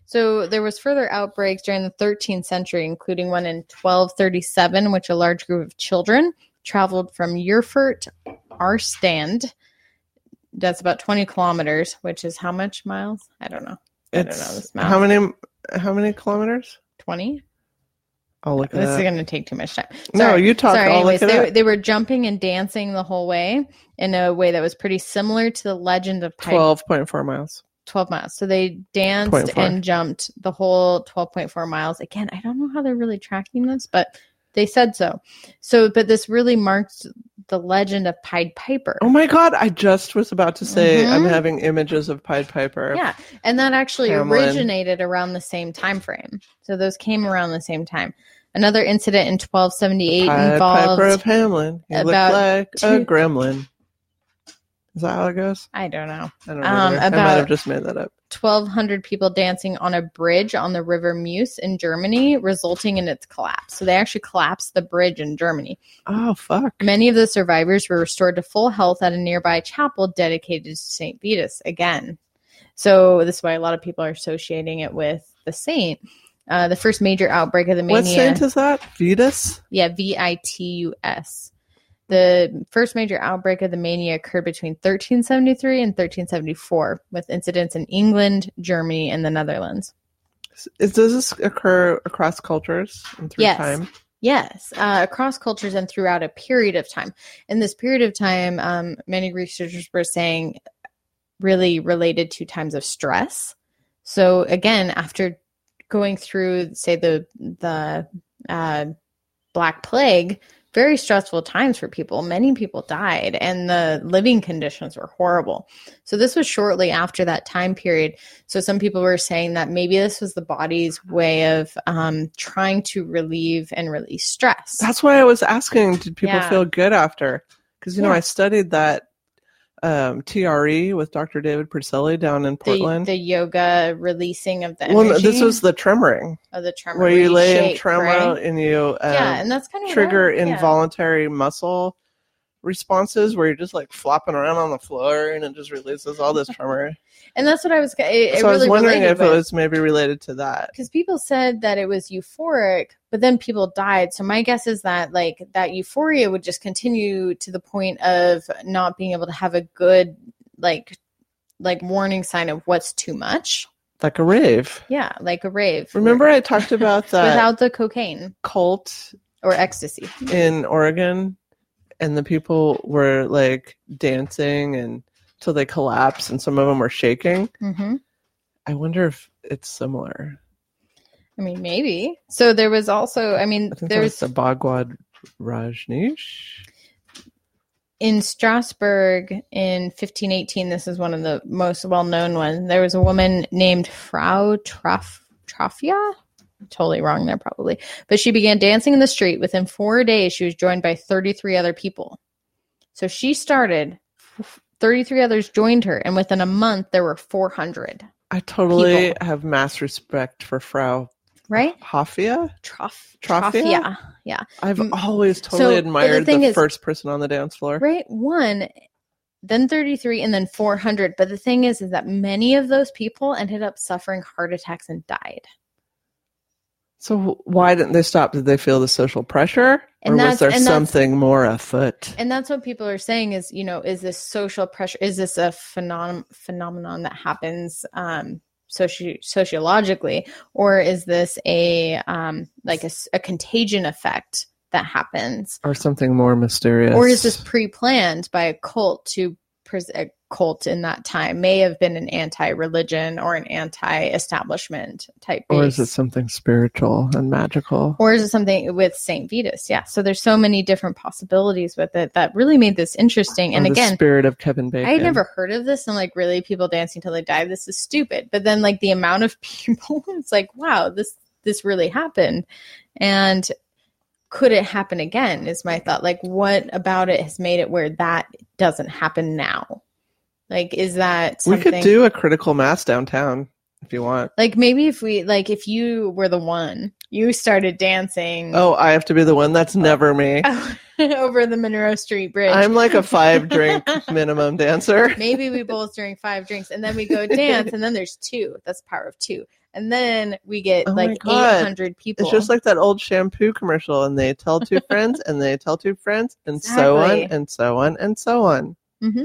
So there was further outbreaks during the thirteenth century, including one in twelve thirty-seven, in which a large group of children traveled from Erfurt, Arstand. That's about twenty kilometers, which is how much miles? I don't know. I it's, don't know this math. How many, how many kilometers? twenty? I'll look at This that. is going to take too much time. Sorry. No, you talk. Sorry, I'll anyways, look they, it up. they were jumping and dancing the whole way in a way that was pretty similar to the legend of Pied twelve point four miles. twelve miles. So they danced and jumped the whole twelve point four miles. Again, I don't know how they're really tracking this, but they said so. So, but this really marks the legend of Pied Piper. Oh my God. I just was about to say mm-hmm. I'm having images of Pied Piper. Yeah. And that actually Hamlin. originated around the same time frame. So those came around the same time. Another incident in twelve seventy-eight Pied involved Piper of Hamlin. He looked like two... a gremlin. Is that how it goes? I don't know. I don't know. Um, I might have just made that up. twelve hundred people dancing on a bridge on the River Meuse in Germany, resulting in its collapse. So they actually collapsed the bridge in Germany. Oh, fuck. Many of the survivors were restored to full health at a nearby chapel dedicated to Saint Vitus again. So this is why a lot of people are associating it with the saint. Uh, the first major outbreak of the mania. What saint is that? Vitus? Yeah, V I T U S. The first major outbreak of the mania occurred between thirteen seventy-three and thirteen seventy-four, with incidents in England, Germany, and the Netherlands. Is, does this occur across cultures and through yes. time? Yes, uh, across cultures and throughout a period of time. In this period of time, um, many researchers were saying really related to times of stress. So again, after going through, say, the the uh, Black Plague, very stressful times for people. Many people died and the living conditions were horrible. So this was shortly after that time period. So some people were saying that maybe this was the body's way of um, trying to relieve and release stress. That's why I was asking, did people Yeah. feel good after? Because, you know, Yeah. I studied that um, T R E with Doctor David Purcelli down in The, Portland. the yoga releasing of the energy. Well, this was the tremoring. of the tremor. Where you lay shake, in tremor right? and you um, Yeah, and that's kind of trigger what I- yeah. involuntary muscle responses where you're just like flopping around on the floor and it just releases all this tremor. And that's what I was. It, it so really I was wondering if with. it was maybe related to that. Because people said that it was euphoric, but then people died. So my guess is that like that euphoria would just continue to the point of not being able to have a good like like warning sign of what's too much. Like a rave. Yeah, like a rave. Remember I talked about that without the cocaine cult or ecstasy in Oregon, and the people were like dancing and till they collapsed, and some of them were shaking. Mm-hmm. I wonder if it's similar. I mean, maybe. So there was also, I mean, I think there's the Bhagwad Rajneesh. In Strasbourg in fifteen eighteen, this is one of the most well-known ones. There was a woman named Frau Traf- Trafia. Totally wrong there, probably. But she began dancing in the street. Within four days, she was joined by thirty-three other people. So she started, thirty-three others joined her, and within a month, there were four hundred. I totally people. have mass respect for Frau Right? Hafia? Trof- Trafia? Trafia. Yeah. I've always totally So, admired the, the, is, first person on the dance floor. Right? One, then thirty-three, and then four hundred. But the thing is, is that many of those people ended up suffering heart attacks and died. So why didn't they stop? Did they feel the social pressure? And or was there and something more afoot? And that's what people are saying is, you know, is this social pressure? Is this a phenom- phenomenon that happens um, soci- sociologically? Or is this a um, like a, a contagion effect that happens? Or something more mysterious? Or is this pre-planned by a cult to pres- a cult in that time may have been an anti-religion or an anti-establishment type base. Or is it something spiritual and magical? Or is it something with Saint Vitus? Yeah. So there's so many different possibilities with it that really made this interesting. And or the again, spirit of Kevin Bacon. I had never heard of this. And like, really, people dancing till they die. This is stupid. But then like the amount of people, it's like, wow, this this really happened. And could it happen again? Is my thought. Like, what about it has made it where that doesn't happen now? Like, is that something? We could do a critical mass downtown if you want. Like, maybe if we, like, if you were the one, you started dancing. Oh, I have to be the one? That's never me. Over the Monroe Street Bridge. I'm like a five drink minimum dancer. Maybe we both drink five drinks and then we go dance and then there's two. That's the power of two. And then we get oh like eight hundred people. It's just like that old shampoo commercial, and they tell two friends and they tell two friends and exactly. so on and so on and so on. Mm-hmm.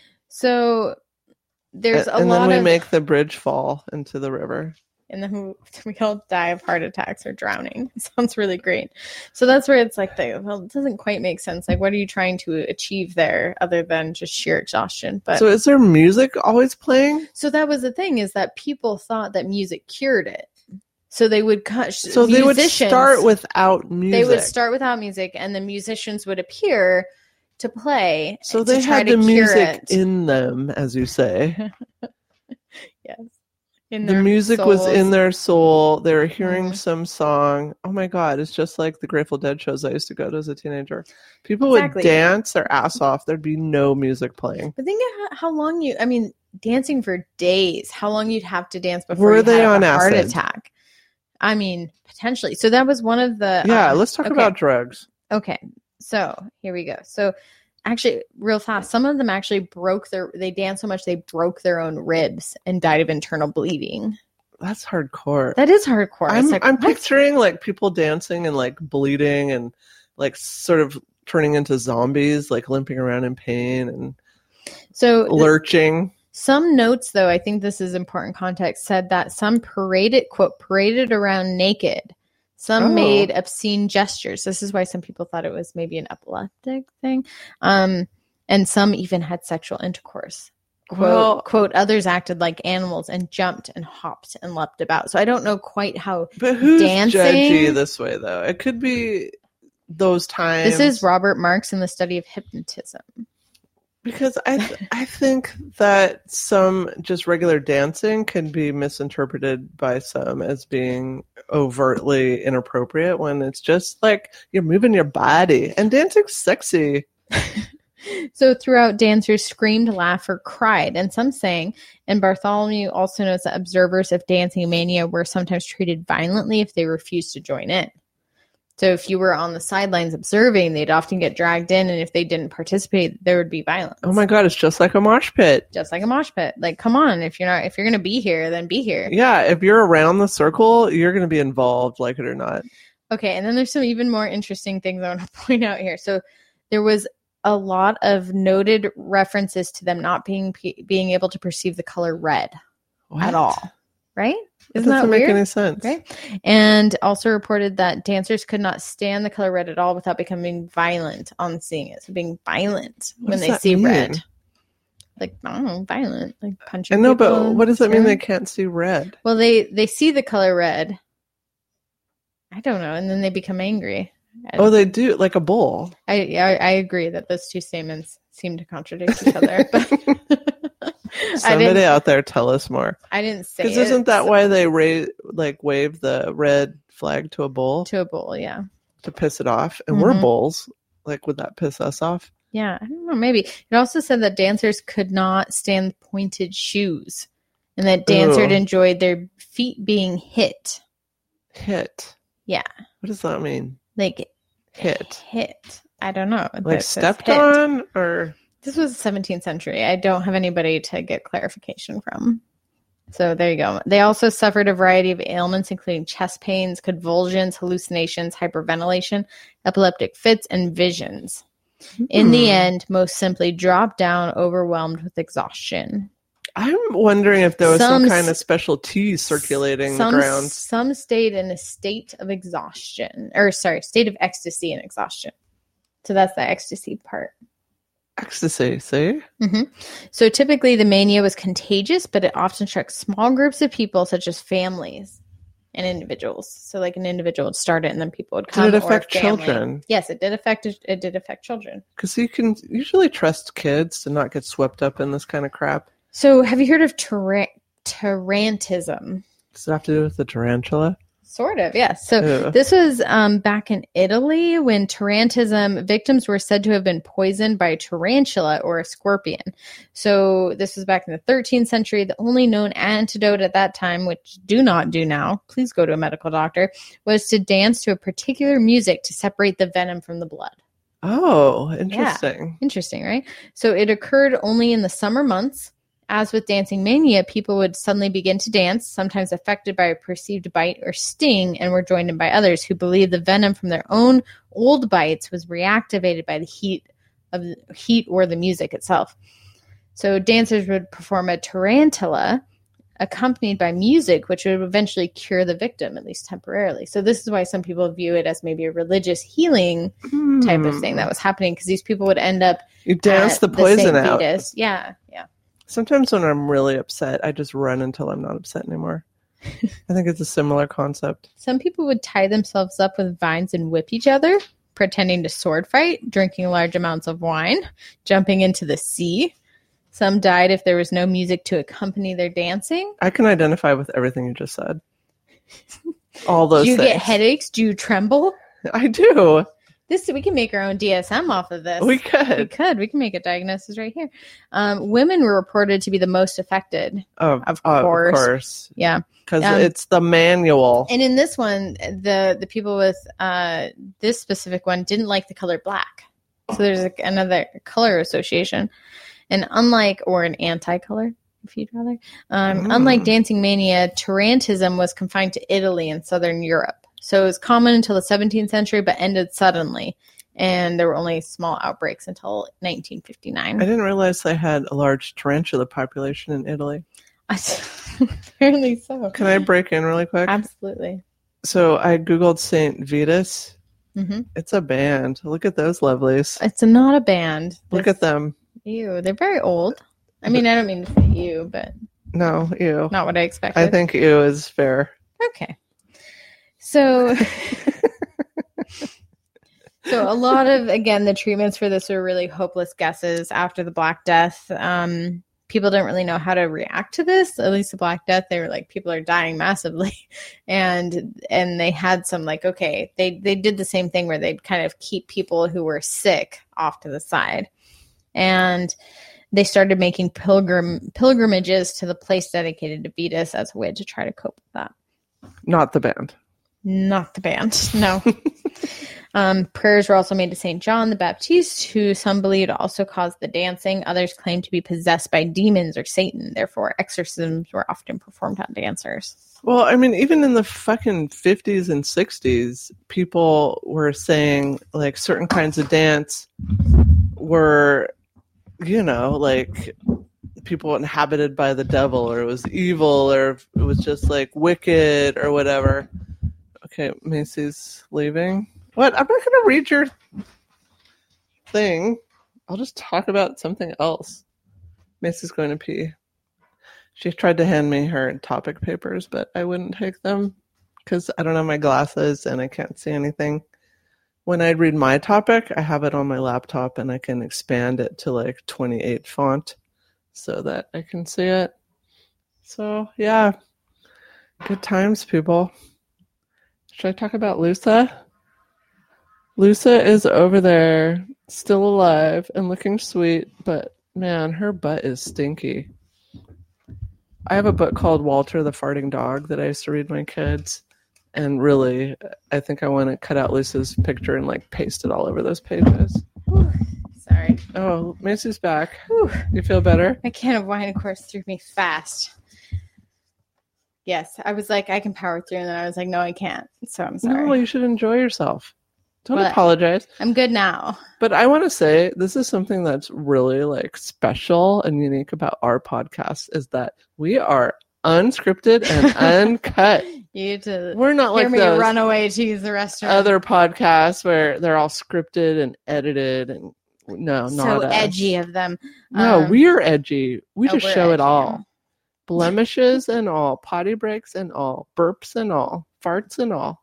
So there's and, a and lot of... And then we make the bridge fall into the river. And then we, we all die of heart attacks or drowning. It sounds really great. So that's where it's like, the, well, it doesn't quite make sense. Like, what are you trying to achieve there other than just sheer exhaustion? But so is there music always playing? So that was the thing, is that people thought that music cured it. So they would cut. So they would start without music. They would start without music, and the musicians would appear to play. So they had the music in them, as you say. Yes. In the music souls. was in their soul. They were hearing mm-hmm. some song. Oh my God, it's just like the Grateful Dead shows I used to go to as a teenager. People exactly. would dance their ass off. There'd be no music playing. But think of how long you, I mean, dancing for days, how long you'd have to dance before were you they had on a heart acid? attack. I mean, potentially. So that was one of the... Yeah, um, let's talk okay. about drugs. Okay, so here we go. So actually, real fast, some of them actually broke their... They danced so much they broke their own ribs and died of internal bleeding. That's hardcore. That is hardcore. I'm, like, I'm picturing like people dancing and like bleeding and like sort of turning into zombies, like limping around in pain and so lurching. Some notes, though, I think this is important context, said that some paraded, quote, paraded around naked. Some oh. made obscene gestures. This is why some people thought it was maybe an epileptic thing. Um, and some even had sexual intercourse. Quote, well, quote, others acted like animals and jumped and hopped and leapt about. So I don't know quite how But who's dancing... judgy this way, though? It could be those times. This is Robert Marks in the study of hypnotism. Because I th- I think that some just regular dancing can be misinterpreted by some as being overtly inappropriate when it's just like you're moving your body. And dancing's sexy. So throughout, dancers screamed, laughed, or cried, and some sang. And Bartholomew also notes that observers of dancing mania were sometimes treated violently if they refused to join in. So if you were on the sidelines observing, they'd often get dragged in, and if they didn't participate, there would be violence. Oh my God, it's just like a mosh pit. Just like a mosh pit. Like, come on, if you're not, if you're going to be here, then be here. Yeah, if you're around the circle, you're going to be involved, like it or not. Okay, and then there's some even more interesting things I want to point out here. So there was a lot of noted references to them not being being able to perceive the color red What? at all. Right? That Isn't doesn't that make weird? any sense. Right? And also reported that dancers could not stand the color red at all without becoming violent on seeing it. So being violent What when does they that see mean? red. Like, I don't know, violent. Like punching I know, but people, what does that mean they staring. can't see red? Well, they, they see the color red. I don't know. And then they become angry. Oh, they do, like a bull. I, I I agree that those two statements seem to contradict each other. But I Somebody didn't, out there tell us more. I didn't say Because it. isn't that so- why they ra- like wave the red flag to a bull to a bull? Yeah, to piss it off? And we're Mhm. bulls. Like, would that piss us off? yeah. I don't know. Maybe it also said that dancers could not stand pointed shoes, and that dancers Ooh. enjoyed their feet being hit. Hit. Yeah, What does that mean? like Hit. hit. I don't know. Like That says stepped hit. on, or This was the seventeenth century. I don't have anybody to get clarification from. So there you go. They also suffered a variety of ailments, including chest pains, convulsions, hallucinations, hyperventilation, epileptic fits, and visions. In the Hmm. end, most simply dropped down, overwhelmed with exhaustion. I'm wondering if there was some, Some kind of s- special tea circulating some, the grounds. Some stayed in a state of exhaustion, or sorry, state of ecstasy and exhaustion. So that's the ecstasy part. Ecstasy, see? hmm So typically the mania was contagious, but it often struck small groups of people, such as families and individuals. So like an individual would start it, and then people would come. Did it or affect family. children? Yes, it did affect. It did affect children. Because you can usually trust kids to not get swept up in this kind of crap. So have you heard of tyra- tarantism? Does it have to do with the tarantula? Sort of, yes. So Ew. this was um, back in Italy when tarantism victims were said to have been poisoned by a tarantula or a scorpion. So this was back in the thirteenth century. The only known antidote at that time, which do not do now, please go to a medical doctor, was to dance to a particular music to separate the venom from the blood. Oh, interesting. Interesting, right? So it occurred only in the summer months. As with dancing mania, people would suddenly begin to dance, sometimes affected by a perceived bite or sting, and were joined in by others who believed the venom from their own old bites was reactivated by the heat of the heat or the music itself. So dancers would perform a tarantula accompanied by music, which would eventually cure the victim, at least temporarily. So this is why some people view it as maybe a religious healing type of thing that was happening, because these people would end up You dance at the poison Saint out. Vitus. Yeah, yeah. Sometimes when I'm really upset, I just run until I'm not upset anymore. I think it's a similar concept. Some people would tie themselves up with vines and whip each other, pretending to sword fight, drinking large amounts of wine, jumping into the sea. Some died if there was no music to accompany their dancing. I can identify with everything you just said. All those Do you things. get headaches? Do you tremble? I do. This we can make our own D S M off of this. We We could. could. We can make a diagnosis right here. Um, women were reported to be the most affected. Of, Of of course. course. Yeah. Because Um, it's the manual. And in this one, the the people with uh, this specific one didn't like the color black. So there's a, another color association. And unlike, or an anti-color, if you'd rather, um, Mm. unlike dancing mania, tarantism was confined to Italy and Southern Europe. So it was common until the seventeenth century, but ended suddenly. And there were only small outbreaks until nineteen I fifty-nine. didn't realize they had a large tarantula population in Italy. Apparently so. Can I break in really quick? Absolutely. So I Googled Saint Vitus. hmm It's a band. Look at those lovelies. It's not a band. Look This- at them. Ew, they're very old. I mean, I don't mean to say you, but No, ew. not what I expected. I think ew is fair. Okay. So, so a lot of, again, the treatments for this were really hopeless guesses after the Black Death. Um, people didn't really know how to react to this. At least the Black Death, they were like, people are dying massively. And, and they had some like, okay, they, they did the same thing where they'd kind of keep people who were sick off to the side. And they started making pilgrim pilgrimages to the place dedicated to Vetus as a way to try to cope with that. Not the band. Not the band. No. um, prayers were also made to Saint John the Baptist, who some believed also caused the dancing. Others claimed to be possessed by demons or Satan. Therefore, exorcisms were often performed on dancers. Well, I mean, even in the fucking fifties and sixties, people were saying, like, certain kinds of dance were, you know, like, people inhabited by the devil, or it was evil, or it was just, like, wicked, or whatever. Okay, Macy's leaving. What? I'm not going to read your thing. I'll just talk about something else. Macy's going to pee. She tried to hand me her topic papers, but I wouldn't take them because I don't have my glasses and I can't see anything. When I read my topic, I have it on my laptop and I can expand it to like twenty-eight font so that I can see it. So, yeah. Good times, people. Should I talk about Lusa? Lusa is over there, still alive and looking sweet, but man, her butt is stinky. I have a book called Walter the Farting Dog that I used to read my kids, and really, I think I want to cut out Lusa's picture and like paste it all over those pages. Whew. Sorry. Oh, Macy's back. Whew. You feel better? My can of wine, of course, threw me fast. Yes, I was like, I can power through, and then I was like, no, I can't. So I'm sorry. No, you should enjoy yourself. Don't But apologize. I'm good now. But I want to say this is something that's really like special and unique about our podcast is that we are unscripted and uncut. You need to We're not hear like me those run away to use the restroom. other podcasts where they're all scripted and edited and no, not so us. edgy of them. No, Um, we're edgy. We oh, just we're show it edgy. all. Blemishes and all, potty breaks and all, burps and all, farts and all.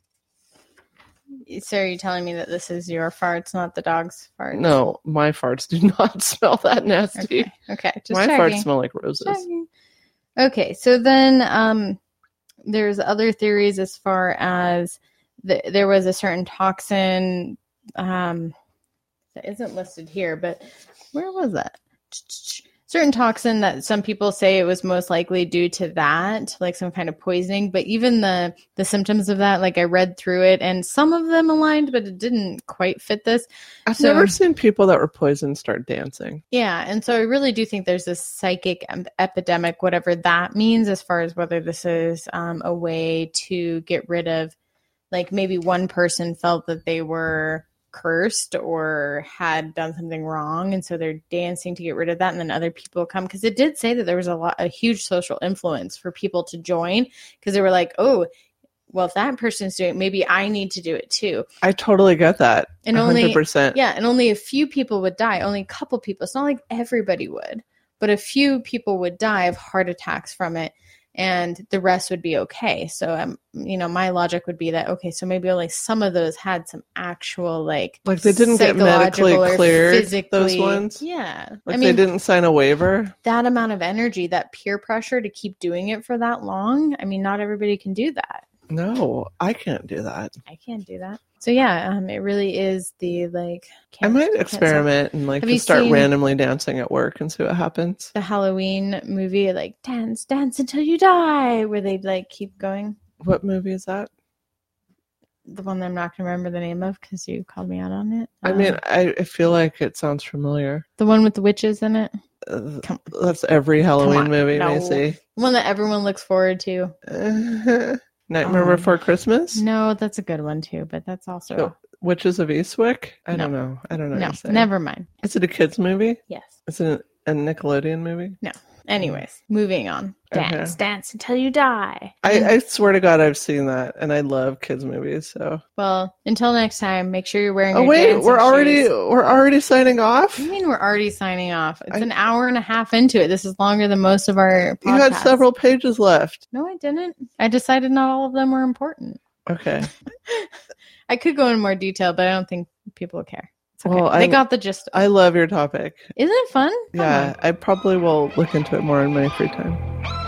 So are you telling me that this is your farts, not the dog's farts? No, my farts do not smell that nasty. Okay. Okay. Just my checking. farts smell like roses. Checking. Okay. So then um, there's other theories as far as the, there was a certain toxin um, that isn't listed here, but where was that? Certain toxin that some people say it was most likely due to that, like some kind of poisoning. But even the the symptoms of that, like I read through it, and some of them aligned, but it didn't quite fit this. I've So- never seen people that were poisoned start dancing. Yeah, and so I really do think there's this psychic em- epidemic, whatever that means, as far as whether this is um, a way to get rid of, like maybe one person felt that they were cursed or had done something wrong, and so they're dancing to get rid of that, and then other people come, because it did say that there was a lot a huge social influence for people to join, because they were like, oh, well, if that person's doing it, maybe I need to do it too. I totally get that. And one only hundred percent. yeah, and only a few people would die, only a couple people. It's not like everybody would, but a few people would die of heart attacks from it, and the rest would be okay. So, um, you know, my logic would be that, okay, so maybe only some of those had some actual, like, Like they didn't get medically psychological or cleared, physically- those ones? Yeah. Like I mean, they didn't sign a waiver? that amount of energy, that peer pressure to keep doing it for that long, I mean, not everybody can do that. No, I can't do that. I can't do that. So, yeah, um, it really is the, like... I can't- might can't experiment and like Have you just start seen- randomly dancing at work and see what happens. the Halloween movie, like dance, dance until you die, where they like keep going. What movie is that? The one that I'm not going to remember the name of because you called me out on it. I Um, mean, I, I feel like it sounds familiar. the one with the witches in it. Uh, Come- that's every Halloween on, movie, no. Macy. The one that everyone looks forward to. Nightmare Um, Before Christmas? No, that's a good one too, but that's also So, Witches of Eastwick? I don't No. know. I don't know. no. what to say. Never mind. Is it a kids movie? Yes. Is it a Nickelodeon movie? Anyways, moving on. Okay. Dance, dance until you die. I, I swear to God, I've seen that, and I love kids movies. So, Well, until next time, make sure you're wearing. oh your wait, dancing we're already shoes. we're already signing off. What do you mean we're already signing off? It's I- an hour and a half into it. This is longer than most of our podcasts. You had several pages left. No, I didn't. I decided not all of them were important. Okay. I could go in more detail, but I don't think people will care. It's okay. Well, they I'm- got the gist. I love your topic. Isn't it fun? Come Yeah, on. I probably will look into it more in my free time.